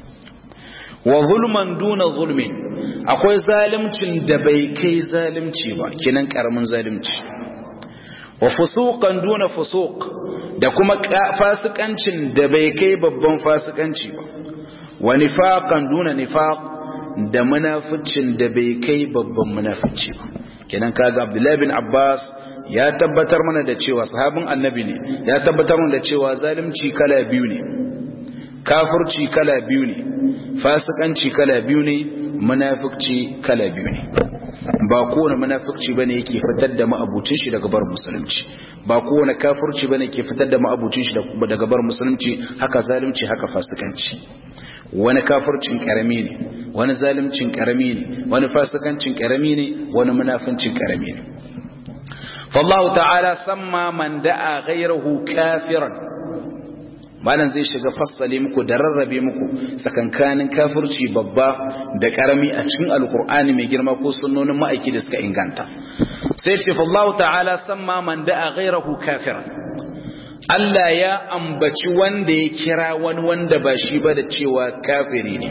Wa zulman duna zulmin, akwai zalimcin da bai kai zalimci ba, kinan karamin zalimci. Wa fusuqan duna fusuq, da kuma fasikancin da bai kai babban fasikanci ba. Wa nifaqan duna nifaq, da munaficin da bai kai babban munafici ba. Kenan kaga Abdullahi bin Abbas ya tabbatar mana da cewa sahabin annabi ne, ya tabbatar mana da cewa zalimci kala biyu ne, kafirci kala biyu ne, fasikanci kala biyu ne, munafici kala biyu ne. Ba kowane munafici bane yake fitar da ma'abucin shi daga bar musulunci, ba kowane kafirci bane yake fitar da ma'abucin shi daga bar musulunci, haka zalunci haka fasikanci. Wani kafircin karami ne, wani zalimcin karami ne, wani fasikancin karami ne, wani munafincin karami ne. fallahu ta'ala samma man da'a ghayrahu kafiran. malan zai shiga fassale muku da rarrabe muku tsakankanin kafirci babba da karami a cikin alkur'ani mai girma ko sunnonin ma'aiki da suka inganta. sai ce fallahu ta'ala samma man da'a ghayrahu kafiran, Allah ya ambaci wanda ya kira wani wanda ba shi ba da cewa kafiri ne.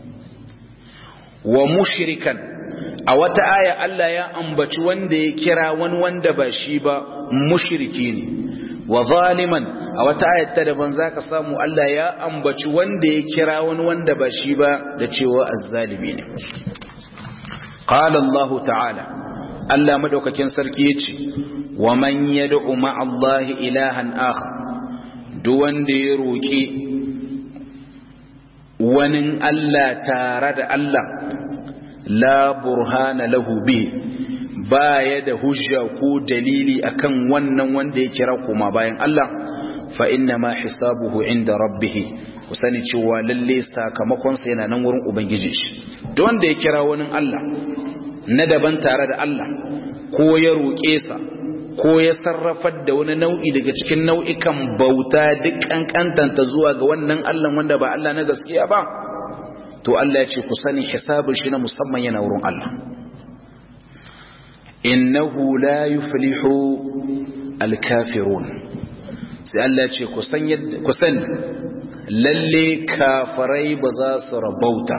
Wa mushrikan, a wata aya Allah ya ambaci wanda ya kira wani wanda ba shi ba mushriki ne. Wa zaliman, a wata ayat ta daban zaka samu Allah ya ambaci wanda ya kira wani wanda ba shi ba da cewa azzalimi ne. Qala Allah ta'ala, Allah madaukakin sarki yace, wa man yad'u ma'a Allah ilahan akhar, duk wanda ya roki wani Allah tare da Allah, la burhana lahu bihi, baya da hujja ko dalili akan wannan wanda ya kira kuma bayan Allah, fa inna ma hisabuhu inda rabbih, ku sani cewa lalle sakamakon sa yana nan wurin ubangiji shi. Duk wanda ya kira wani Allah na daban tare da Allah, ko ya roƙe sa, ko ya sarrafar da wani nau'i daga cikin nau'ikan bauta duk kankantanta zuwa ga wannan Allah wanda ba Allah na gaskiya ba, to Allah ya ce ku sani hisabin shi na musamman yana wurin Allah. Innahu la yuflihu al-kafirun, sai Allah ya ce ku sani lalle kafirai ba za su rabauta.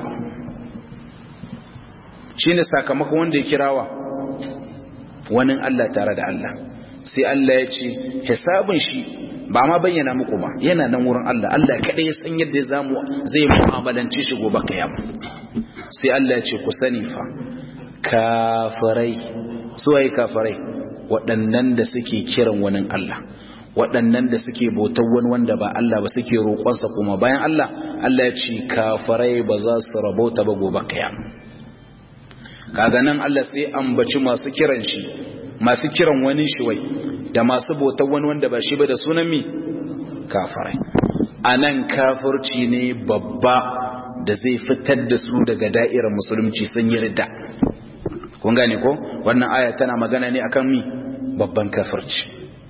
Shine sakamakon wanda ya kirawa wani Allah tare da Allah. Sai Allah ya ce hisabin shi ba ma bayyana muku ba, yana nan wurin Allah. Allah kadai ya san yadda zai mu'amalance shi gobe kiyama. Sai Allah ya ce ku sani fa kafirai, suwaye kafirai? Waɗannan da suke kiran wani Allah, waɗannan da suke bautar wani wanda ba Allah ba, suke roƙonsa kuma bayan Allah. Allah ya ce kafirai ba za su rabauta ba gobe kiyama. Kaga nan Allah sai ambaci masu kiran shi, masu kiran wani shi wai, da masu bautar wani wanda ba shi ba da sunan mi kafirai. Anan kafirci ne babba da zai fitar da su daga da'irar musulunci, sun yi ridda. Kun gane ko? Wannan aya tana magana ne akan mi babban kafirci.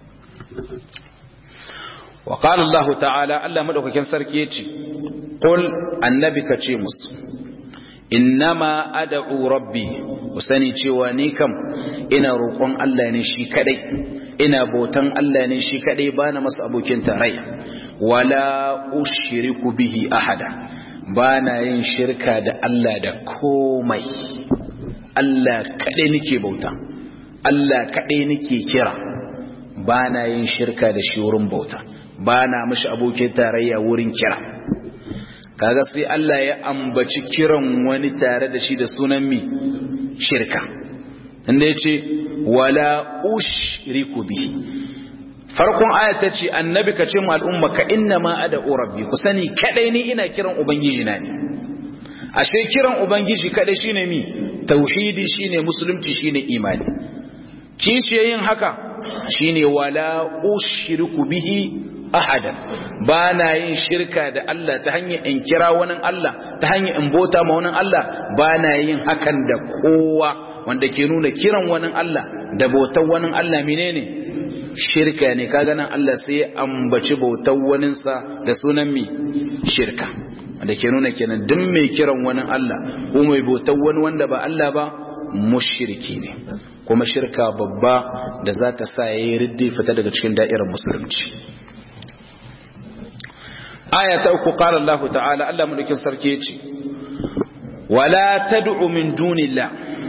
Wa qala Allah ta'ala, Allah madaukakin sarki yace, qul annabi ka ce musu, innama ad'u rabbi, ku sani cewa ni kam ina roƙon Allah ne shi kadai, ina bautan Allah ne shi kadai, bana masa abokin tarayya. Wala ushriku bihi ahada, bana yin shirka da Allah da komai Allah kadai nake bauta Allah kadai nake kira bana yin shirka da shi wurin bauta bana mishi abokin tarayya wurin kira kaga sai Allah ya ambaci kiran wani tare da shi da sunan mi shirka inda yace wala ushriku bihi farkon ayat tace annabi kace mu al'umma ka inna ma ad'u rabbi ku sani kadai ni ina kiran ubangiji na ne ashe kiran ubangiji kadai shine mi tauhidi shine musulunci shine imani kishiyayin haka shine wala ushriku bihi ahadan ba na yin shirka da Allah ta hanyar in kira wani Allah ta hanyar in bota ma wani Allah ba na yin hakan da kowa wanda ke nuna kiran wani Allah da bautar wani Allah menene shirka ne kaga nan Allah sai ya ambaci bautar waninsa da sunan mi shirka wanda ke nuna kenan duk mai kiran wani Allah ko mai bautar wani wanda ba Allah ba mushriki ne kuma shirka babba da za ta sa yayi riddi fita daga cikin da'irar musulunci aya ta uku qala Allah ta'ala Allah mulkin sarki yace wala tad'u min dunillah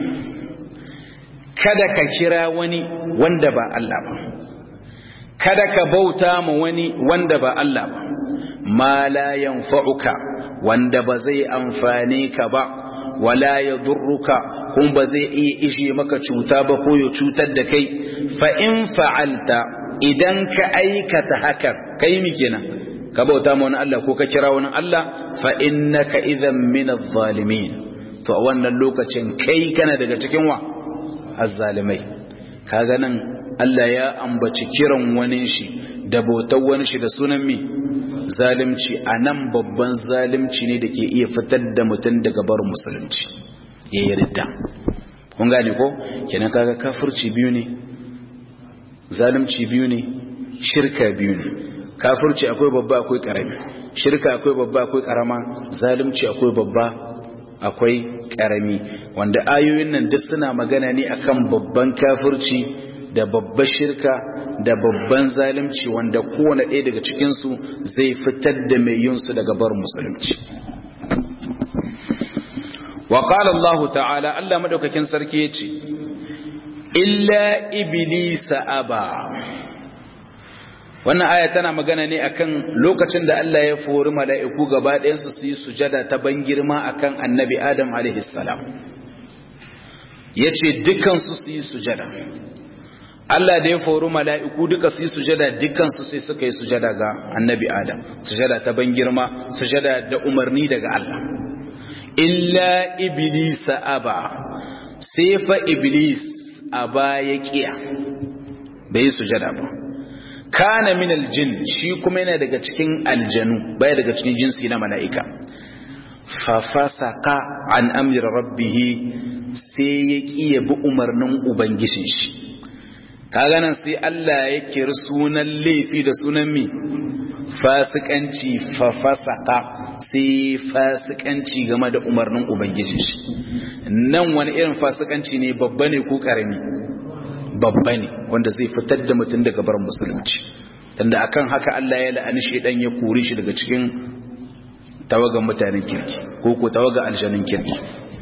kada ka kira wani wanda ba Allah ba kada ka bauta ma wani wanda ba Allah ba ma la yanfa'uka wanda ba zai amfane ka ba wala yadurruka kun ba zai iya ishe maka cuta ba ko ya cutar da kai fa in fa'alta idan ka aikata haka kai mi kenan ka bauta ma wani Allah ko ka kira wani Allah fa innaka idhan min adh-dhalimin to a wannan lokacin kai kana daga cikin wa azzalimai kaga nan Allah ya ambaci kiran wani shi da bautar wani shi da sunan mi zalimci anan babban zalimci ne da ke iya fitar da mutum daga barin musulunci ya yarda kun gane ko kenan kaga kafirci biyu ne zalimci biyu ne shirka biyu ne kafirci akwai babba akwai karami shirka akwai babba akwai karama zalimci akwai babba akwai karami wanda ayoyin nan duk suna magana ne akan babban kafirci da babbar shirka da babban zalimci wanda kowane ɗaya daga cikinsu zai fitar da mai yinsu daga bar musulunci wa qala Allah ta'ala Allah madaukakin sarki yace illa iblisa aba wannan aya tana magana ne akan lokacin da Allah ya fori mala'iku gaba ɗayansu su yi sujada ta ban girma akan annabi Adam alaihi salam yace dukansu su yi sujada Allah da ya fori mala'iku duka su yi sujada dukansu sai suka yi sujada ga annabi Adam sujada ta ban girma sujada da umarni daga Allah illa iblisa aba sai fa iblis aba ya kiya bai sujada ba kana min aljin shi kuma yana daga cikin aljanu baya daga cikin jinsi na mala'ika fa fasaka an amri rabbih sai ya kiya bi umarnin ubangijin shi kaga nan sai Allah ya kira sunan laifi da sunan mi fasikanci fa fasaka sai fasikanci game da umarnin ubangijin shi nan wani irin fasikanci ne babba ne ko karami babba ne wanda zai fitar da mutum daga bar musulunci tunda akan haka Allah ya la'ani shedan ya kore shi daga cikin tawagan mutanen kirki ko ko tawagan aljannin kirki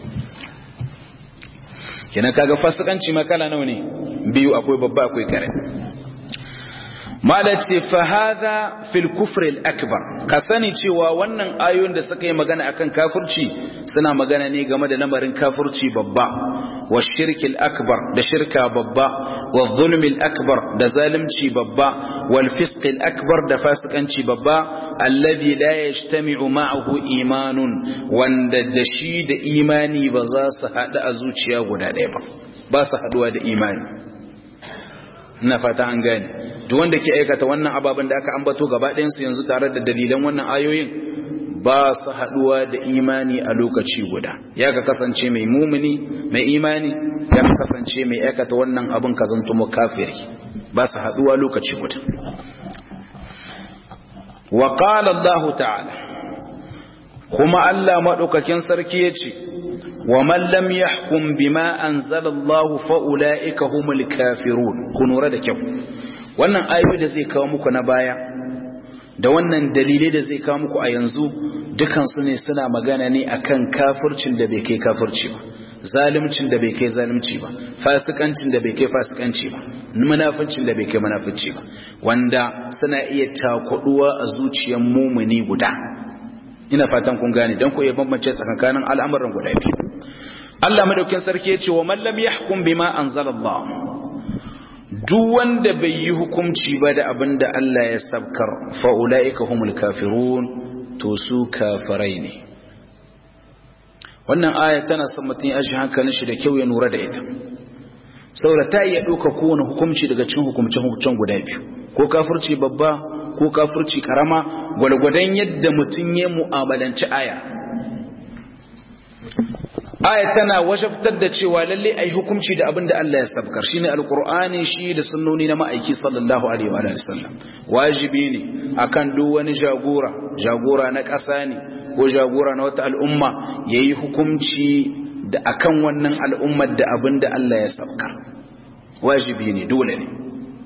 kenan kaga fasikanci makala nawa ne biyu akwai babba akwai karami malace fa hadha fil kufr al akbar ka sani cewa wannan ayoyin da suka yi magana akan kafirci suna magana ne game da lamarin kafirci babba wa shirkil akbar da shirka babba wa zulmil akbar da zalimci babba wal fisqil akbar da fasikanci babba alladhi la yajtami'u ma'ahu imanun wanda da shi da imani ba za su hada a zuciya guda ɗaya ba su haduwa da imani ina fata an gane duk wanda ke aikata wannan ababen da aka ambato gaba ɗayan su yanzu tare da dalilan wannan ayoyin ba su haduwa da imani a lokaci guda ya ka kasance mai mumini mai imani ya ka kasance mai aikata wannan abin ka zanto mu kafiri ba su haduwa lokaci guda wa qala Allah ta'ala kuma Allah madaukakin sarki yace wa man lam yahkum bima anzala Allah fa ulaika humul kafirun kunura da kyau wannan ayoyi da zai kawo muku na baya da wannan dalilai da zai kawo muku a yanzu dukansu ne suna magana ne akan kafircin da bai kai kafirci ba, zalimcin da bai kai zalimci ba, fasikancin da bai kai fasikanci ba, munafincin da bai kai munafici ba, wanda suna iya takuduwa a zuciyar mumuni guda. Ina fatan kun gane dan ku iya bambance tsakanin al'amuran guda biyu. Allah madaukin sarki ya ce wa man lam yahkum bima anzalallah, duk wanda bai yi hukunci ba da abinda Allah ya sabkar, fa ulaika humul kafirun, to su kafirai ne. Wannan aya tana son mutum ya shi hankalin shi da kyau ya nura da ita, saboda ta iya ɗauka kowane hukunci daga cikin hukumce-hukumcen guda biyu, ko kafirci babba ko kafirci karama, gwalgwadon yadda mutum ya mu'amalanci aya. Aya tana wajabtar da cewa lalle ai hukunci da abin da Allah ya sabkar, shine alqur'ani shi da sunnoni na ma'aiki sallallahu alaihi wa sallam. Wajibi ne akan duk wani jagora na ƙasa ne ko jagora na wata al'umma yayi hukunci da akan wannan al'ummar da abin da Allah ya sabkar. Wajibi ne, dole ne.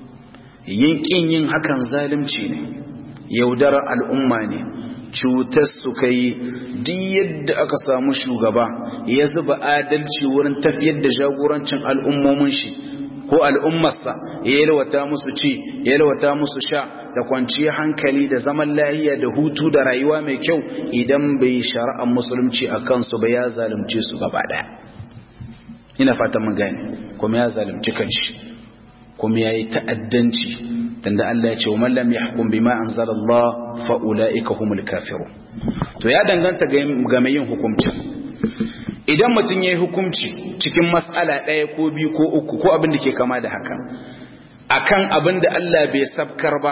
Yin hakan zalunci ne, yaudarar al'umma ne, cutar su kai. Duk yadda aka samu shugaba ya zuba adalci wurin tafiyar da jagorancin al'ummomin shi ko al'ummarsa, ya yalwata musu ci, ya yalwata musu sha da kwanciyar hankali da zaman lahiya da hutu da rayuwa mai kyau, idan bai shari'ar musulunci a kansu ba ya zalunce su gaba daya. Ina fatan mun gane, kuma ya zalunci kanshi, kuma yayi ta'addanci, tunda Allah ya ce wa man lam yahkum bima anzalallah fa ulaika humul kafirun. To ya danganta ga mai yin hukunci. Idan mutum yayi hukunci cikin mas'ala ɗaya ko biyu ko uku ko abin da ke kama da haka akan abin da Allah bai sabkar ba,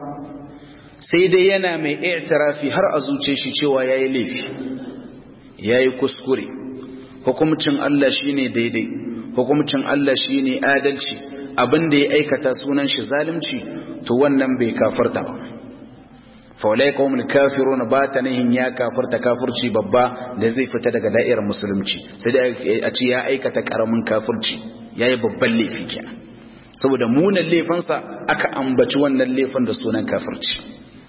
sai dai yana mai i'tirafi har a zuce shi cewa yayi laifi, yayi kuskure, hukuncin Allah shine daidai, hukuncin Allah shine adalci, abin da ya aikata sunan shi zalunci, to wannan bai kafirta ba. fa ulaika humul kafirun, ba ta nihin ya kafirta kafirci babba da zai fita daga da'irar musulunci, sai dai a ce ya aikata karamin kafirci, yayi babban laifi kenan, saboda munan laifinsa aka ambaci wannan laifin da sunan kafirci.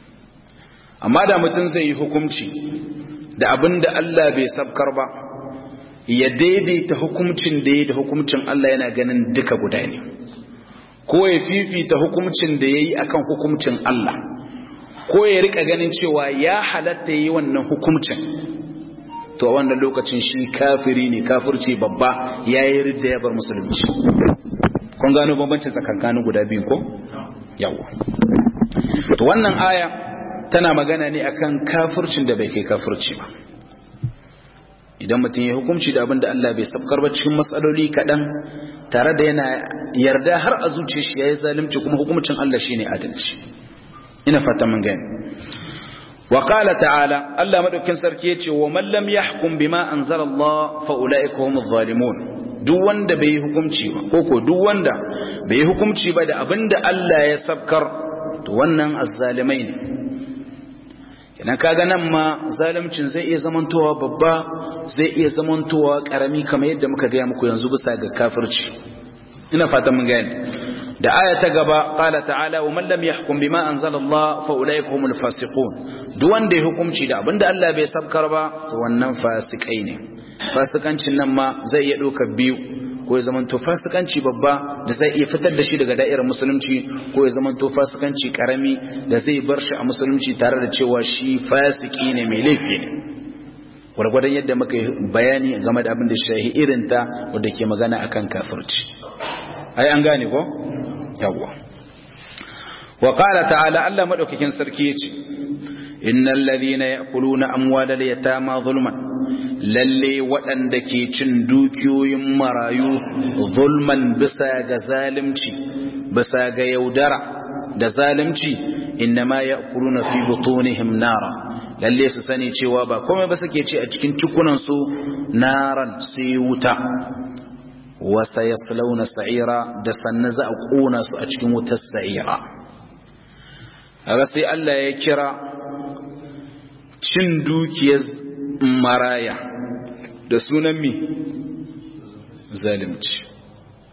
Amma da mutum zai yi hukunci da abin da Allah bai sabkar ba, ya daidaita hukuncin da ya da hukuncin Allah, yana ganin duka guda ne, ko ya fifita hukuncin da ya yi akan hukuncin Allah, ko ya rika ganin cewa ya halatta yi wannan hukuncin, to a wannan lokacin shi kafiri ne, kafirci babba, ya yi ridda ya bar musulunci. Kun gano bambancin tsakankanin guda biyu ko? Yawa. To wannan aya tana magana ne akan kafircin da bai kai kafirci ba. Idan mutum ya hukunci da abin da Allah bai sabkar ba cikin matsaloli kaɗan, tare da yana yarda har a zuciya shi yayi zalunci, kuma hukuncin Allah shine adalci. Ina fata mun gani. Wa qala ta'ala, Allah madaukin sarki yace wa man lam yahkum bima anzala Allah fa ulaika humuz zalimun. Duk wanda bai yi hukunci ba, ko duk wanda bai yi hukunci ba da abin da Allah ya sabkar, to wannan azzalimai ne. Idan kaga nan ma zalimcin zai iya zamantowa babba, zai iya zamantowa karami, kamar yadda muka gaya muku yanzu bisa ga kafirci. Ina fatan mun gane. Da aya ta gaba, qala ta'ala wa man lam yahkum bima anzalallah fa ulaika humul fasiqun. Duk wanda ya hukunci da abinda Allah bai sabkar ba, to wannan fasikai ne. Fasikancin nan ma zai iya ɗaukar biyu, ko ya zamanto fasikanci babba da zai iya fitar da shi daga da'irar musulunci, ko ya zamanto fasikanci karami da zai bar shi a musulunci tare da cewa shi fasiki ne, mai laifi ne, gwargwadon yadda muka bayani game da abin da shahi irin ta wadda ke magana akan kafirci. Ai an gane ko? Yawwa. Wa qala ta'ala, Allah madaukakin sarki yace innal ladhina ya'kuluna amwalal yatama zulman, lalle waɗanda ke cin dukiyoyin marayu zulman bisa ga zalimci, bisa ga yaudara da zalimci, innama ya'kuluna fi butunihim nara, lalle su sani cewa ba komai ba suke ci a cikin cikunan su naran, sai wuta. Wa sayaslawna sa'ira, da sannan za a kona su a cikin wutar sa'ira. Kaga sai Allah ya kira cin dukiyar maraya da sunan mi zalimci.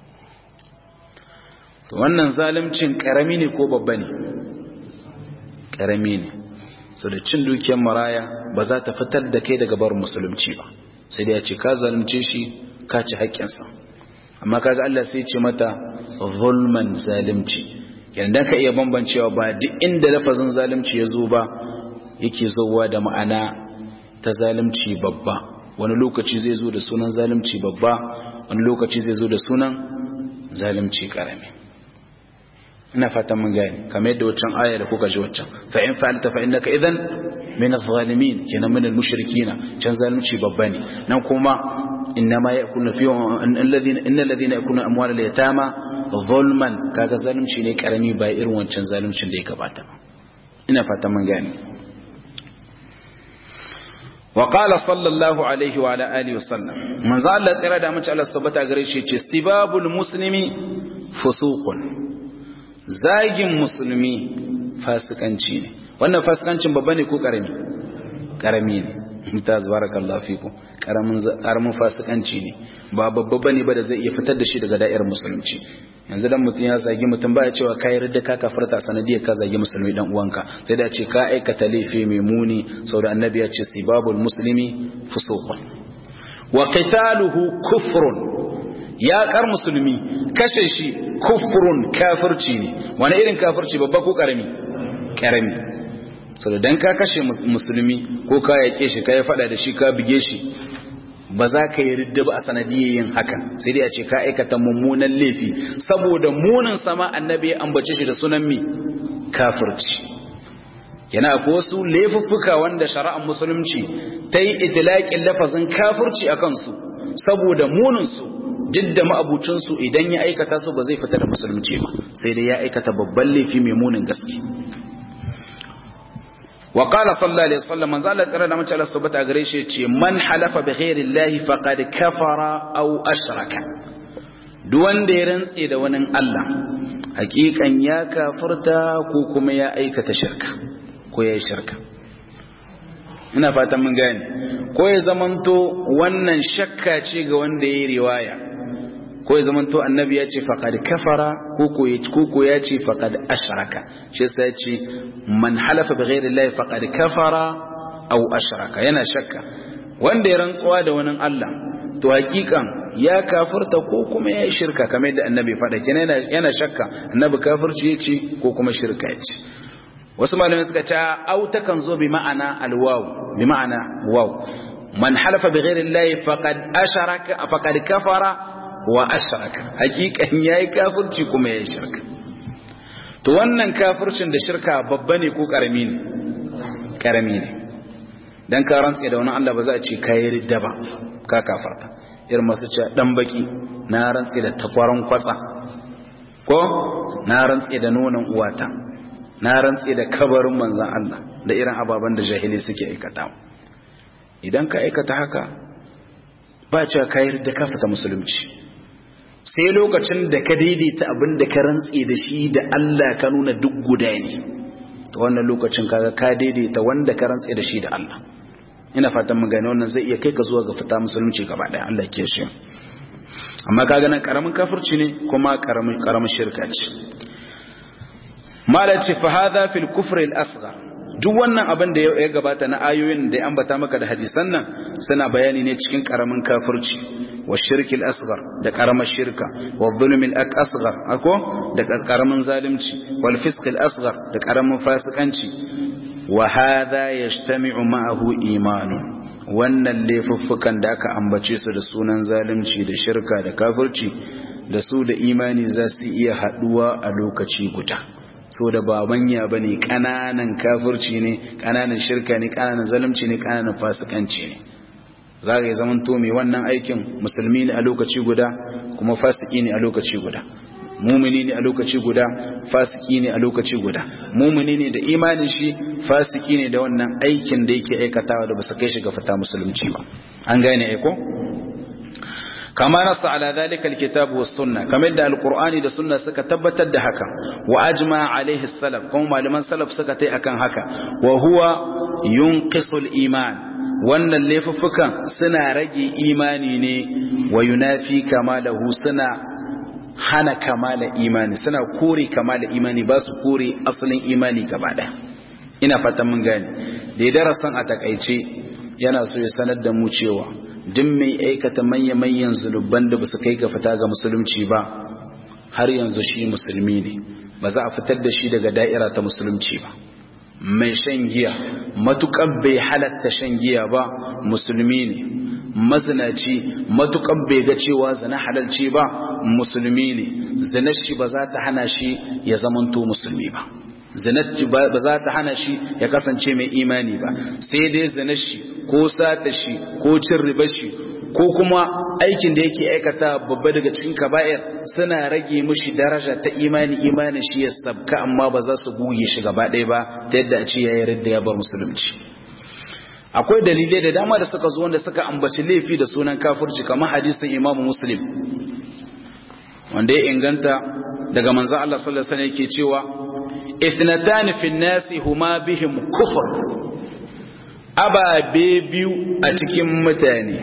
To wannan zalimcin karami ne ko babba ne? karami ne. So da cin dukiyar maraya ba za ta fitar da kai daga barin musulunci ba, sai dai ya ce ka zalunce shi ka ci haƙƙinsa. Amma kaga Allah sai ce mata zulman zalimci, yanda ka iya bambancewa ba duk inda lafazin zalimci ya zo ba yake zowa da ma'ana ta zalimci babba. Wani lokaci zai zo da sunan zalimci babba, wani lokaci zai zo da sunan zalimci karami. ina fatan mun gani kamar yadda waccan aya da kuka ji waccan fa in fa'alta fa innaka idan min adh-dhalimin kenan min al-mushrikeen can zalunci babba ne. Nan kuma innama yakunu fi innal ladina yakunu amwal al-yatama zulman, kaga zalunci ne karami ba irin wancan zaluncin da ya gabata. ina fatan mun gani. wa qala sallallahu alaihi wa ala alihi wasallam, manzo Allah tsira da mace Allah tabbata gare shi ce sibabul muslimi fusuqun, zagin musulmi fasikanci ne. Wannan fasikancin babba ne ko karami? Karami ne. Mutaz barakallahu fiku. Karamin fasikanci ne, ba babba bane ba da zai iya fitar da shi daga da'irar musulunci. Yanzu dan mutun ya zagi mutun ba ya cewa kai ridda ka kafarta sanadiyar ka zagi musulmi dan uwanka, sai da ce ka aikata laifi mai muni, saboda annabi ya ce sibabul muslimi fusuqun wa qitaluhu kufrun, ya kar musulmi kashe shi kufrun kafirci ne. Wani irin kafirci, babba ko karami? Karami. So dan ka kashe musulmi ko ka yake shi, ka yi fada da shi, ka bige shi, ba za ka yi ridda ba a sanadiyar yin hakan, sai dai a ce ka aikata mummunan laifi, saboda munin sama annabi ya ambace shi da sunan mi kafirci. Yana ko wasu laifuffuka wanda shari'ar musulunci ta yi idlaqin lafazin kafirci akan su saboda munin su, duk da ma'abucinsu idan ya aikata su ba zai fita da musulunci ba, sai dai ya aikata babban laifi mai munin gaske. wa qala sallallahu alaihi wasallam, manzo Allah tsara da mace Allah subhanahu wa gare shi ce man halafa bi ghairi llahi faqad kafara aw ashraka, duk wanda ya rantse da wani Allah hakikan ya kafirta ko kuma ya aikata shirka ko ya yi shirka. ina fatan mun gane. Ko ya zamanto wannan shakka ce ga wanda ya yi riwaya, ko ya zamanto annabi ya ce faqad kafara ko ya ce faqad ashraka. shi sai ya ce man halafa bi ghairi llahi faqad kafara aw ashraka, yana shakka wanda ya rantsuwa da wani Allah to hakikan ya kafirta ko kuma ya yi shirka, kamar yadda annabi faɗa kenan yana shakka annabi kafirci ya ce ko kuma shirka ya ce. wasu malamai suka ce au takan zo bi ma'ana alwaw, bi ma'ana waw, man halafa bi ghairi llahi faqad asharaka faqad kafara wa ashraka, hakikan yayi kafirci kuma yayi shirka. to wannan kafircin da shirka babba ne ko karami ne? Karami ne. dan ka rantsa da wani Allah ba za a ce kai ridda ba, ka kafarta. irin masu ce dan baki na rantsa da takwaran kwatsa, ko na rantsa da nonon uwata, na rantse da kabarin manzan Allah, da irin ababen da jahili suke aikata. Idan ka aikata haka ba cewa ka yarda ka fita musulunci, sai lokacin da ka daidaita abin da ka rantse da shi da Allah ka nuna duk guda ne, to wannan lokacin kaga ka daidaita wanda ka rantse da shi da Allah. ina fatan mun gane wannan zai iya kai ka zuwa ga fita musulunci gaba daya, Allah ya shi. amma kaga nan karamin kafirci ne kuma karamin shirka ce. mala ce fa hadha fil kufr al asghar, duk wannan abin da ya gabata na ayoyin da ya ambata maka da hadisan nan suna bayani ne cikin karamin kafirci, wa shirkil asghar da karamar shirka, wa zulmil asghar ako da karamin zalunci, wal fisqil asghar da karamin fasikanci. wa hadha yajtami'u ma'ahu imanu, wannan laifuffukan da aka ambace su da sunan zalunci da shirka da kafirci, da su da imani za su iya haduwa a lokaci guda. so da babanya bane, kananan kafirci ne, kananan shirka ne, kananan zalunci ne, kananan fasikanci ne. za ka yi zaman to mai wannan aikin musulmi ne a lokaci guda kuma fasiki ne a lokaci guda, mumini ne a lokaci guda, fasiki ne a lokaci guda, mumini ne da imanin shi, fasiki ne da wannan aikin da yake aikatawa da ba su kai shi ga fita musulunci ba. an gane aiko? kama nasa ala dhalika alkitabu was sunna, kamar da alqur'ani da sunna suka tabbatar da haka. wa ajma alaihi salaf, kuma malaman salaf suka tai akan haka. wa huwa yunqisul iman, wannan laifuffukan suna rage imani ne, wa yunafi kamalahu, suna hana kamala imani, suna kore kamala imani, ba su kore asalin imani gaba daya. ina fatan mun gane da darasan a takaice yana so ya sanar da mu cewa duk mai aikata manyan zunuban da basu kai ga fita ga musulunci ba har yanzu shi musulmi ne, ba za a fitar da shi daga da'ira ta musulunci ba. Mai shan giya matuƙar bai halatta shan giya ba musulmi ne, mazinaci matuƙar bai ga cewa zina halalci ba musulmi ne, zinar shi ba za ta hana shi ya zamanto musulmi ba, zinar ba za ta hana shi ya kasance mai imani ba, sai dai zinar shi ko sata shi ko cin ribar shi ko kuma aikin da yake aikata babba daga cikin kaba'ir suna rage mishi daraja ta imanin shi ya sabka, amma ba za su goge shi gaba ɗaya ba ta yadda a ce ya yi ridda ya bar musulunci. Akwai dalilai da dama da suka zo wanda suka ambaci laifi da sunan kafirci, kamar hadisin Imam Muslim wanda ya inganta daga manzon Allah sallallahu alaihi wasallam yake cewa ithnatani fin nasi huma bihim kufr, ababe biyu a cikin mutane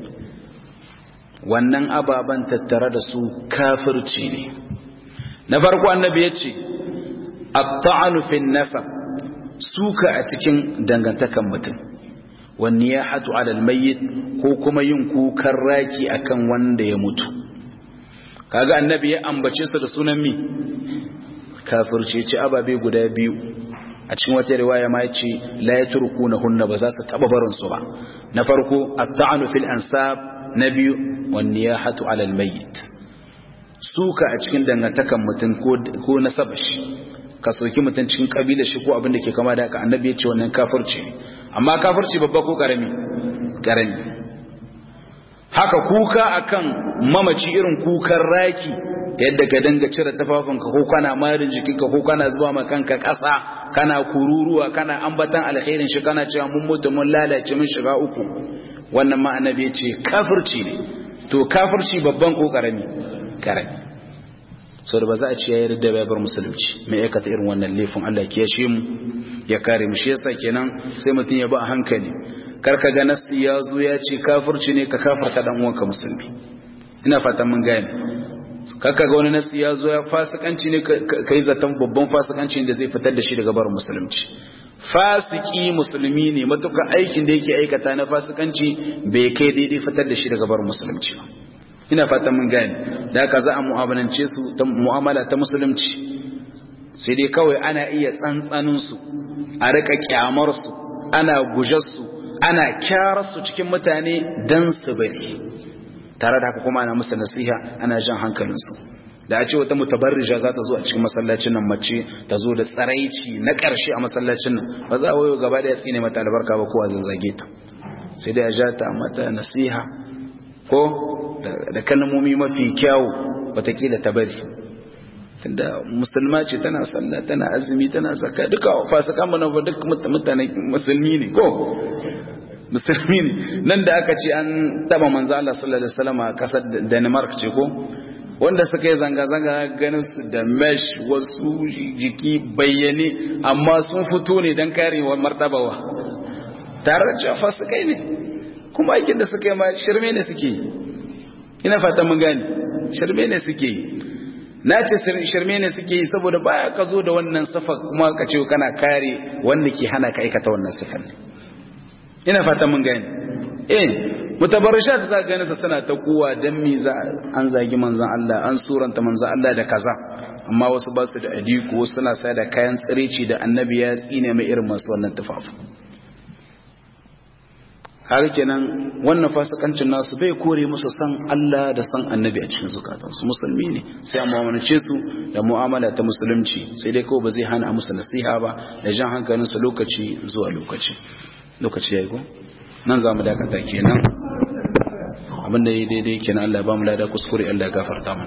wannan ababan tattare da su kafirci ne. Na farko annabi ya ce at-ta'anu fin nasab, suka a cikin dangantakan mutum, wani ya hatu alal mayyit ko kuma yin kukan raki akan wanda ya mutu. Kaga annabi ya ambace su da sunan mi kafirci, ce ababe guda biyu a cikin wata riwaya ma yace la yatrukuna ba za su taba barin su ba. Na farko at-ta'anu fil ansab, na biyu wani ya hatu alal mayyit, suka a cikin dangantakan mutum ko nasabar shi, ka soki mutum cikin kabilar shi ko abin da ke kama da haka, annabi ya ce wannan kafirci. Amma kafirci babba ko karami? Karami. Haka kuka akan mamaci irin kukan raki, yadda ka danga cire tafafinka ko kana marin jikinka ko kana zuba ma kanka ƙasa, kana kururuwa, kana ambatan alkhairin shi, kana cewa mun mutu mun lalace mun shiga uku, wannan ma annabi ya ce kafirci ne. To kafirci babban ko karami? Karami. So da ba za a ce ya yarda bai bar musulunci, mai aikata irin wannan laifin Allah ya kiyashe mu ya kare mu. Shi yasa kenan sai mutum ya ba a hankali, kar ka ga nasi ya zo ya ce kafirci ne ka kafarta dan uwanka musulmi. Ina fatan mun gane. Kaka ga wani nasi ya zo ya fasikanci ne kai zaton babban fasikanci da zai fitar da shi daga barin musulunci. Fasiki musulmi ne, matuƙa aikin da yake aikata na fasikanci bai kai daidai fitar da shi daga barin musulunci ba. Ina fatan mun gane. Da haka za a mu'amalance su ta mu'amala ta musulunci, sai dai kawai ana iya tsantsanin su, a rika kyamar su, ana gujar su, ana kyarar su cikin mutane dan su bari, tare da haka kuma ana musu nasiha, ana jan hankalin su. Da a ce wata mutabarrija za ta zo a cikin masallacin nan, mace ta zo da tsaraici na ƙarshe a masallacin nan, ba za a wayo gaba da ya tsine mata albarka ba ko a zanzage ta, sai dai a ja ta mata nasiha ko da kalmomi mafi kyawu, watakila ta bari. Tunda musulma ce, tana sallah, tana azumi, tana zakka, duka fasikan mu na duk mutane musulmi ne ko musulmi ne. Nan da aka ce an taba manzo Allah sallallahu alaihi wasallam a kasar Denmark ce ko, wanda suka yi zanga-zanga ganin su da mesh, wasu jiki bayyane, amma sun fito ne don karewa martabawa, tare da cewa fasikai ne, kuma aikin da suka yi ma shirme ne suke yi. Ina fata mun gani, shirme ne suke yi. Na ce shirme ne suke yi saboda baya ka zo da wannan sifa kuma ka ce kana kare wanda ke hana ka aikata wannan sifar ne. Ina fata mun gani. Mutabarrishat za gani su suna ta kowa dan me za an zagi manzon Allah, an suranta manzon Allah da kaza, amma wasu ba su da adiko, wasu suna sai da kayan tsireci da annabi ya tsine mai irin masu wannan tufafu. Har kenan wannan fasikancin nasu bai kore musu san Allah da san annabi a cikin zukatansu. Musulmi ne, sai a mu'amalance su da mu'amala ta musulunci, sai dai kawai ba zai hana musu nasiha ba da jan hankalinsu lokaci zuwa lokaci. Lokaci yayi ko? Nan za mu dakata kenan. Abinda ya daidai kenan Allah ya ba mu lada, kuskure Allah ya gafarta mana.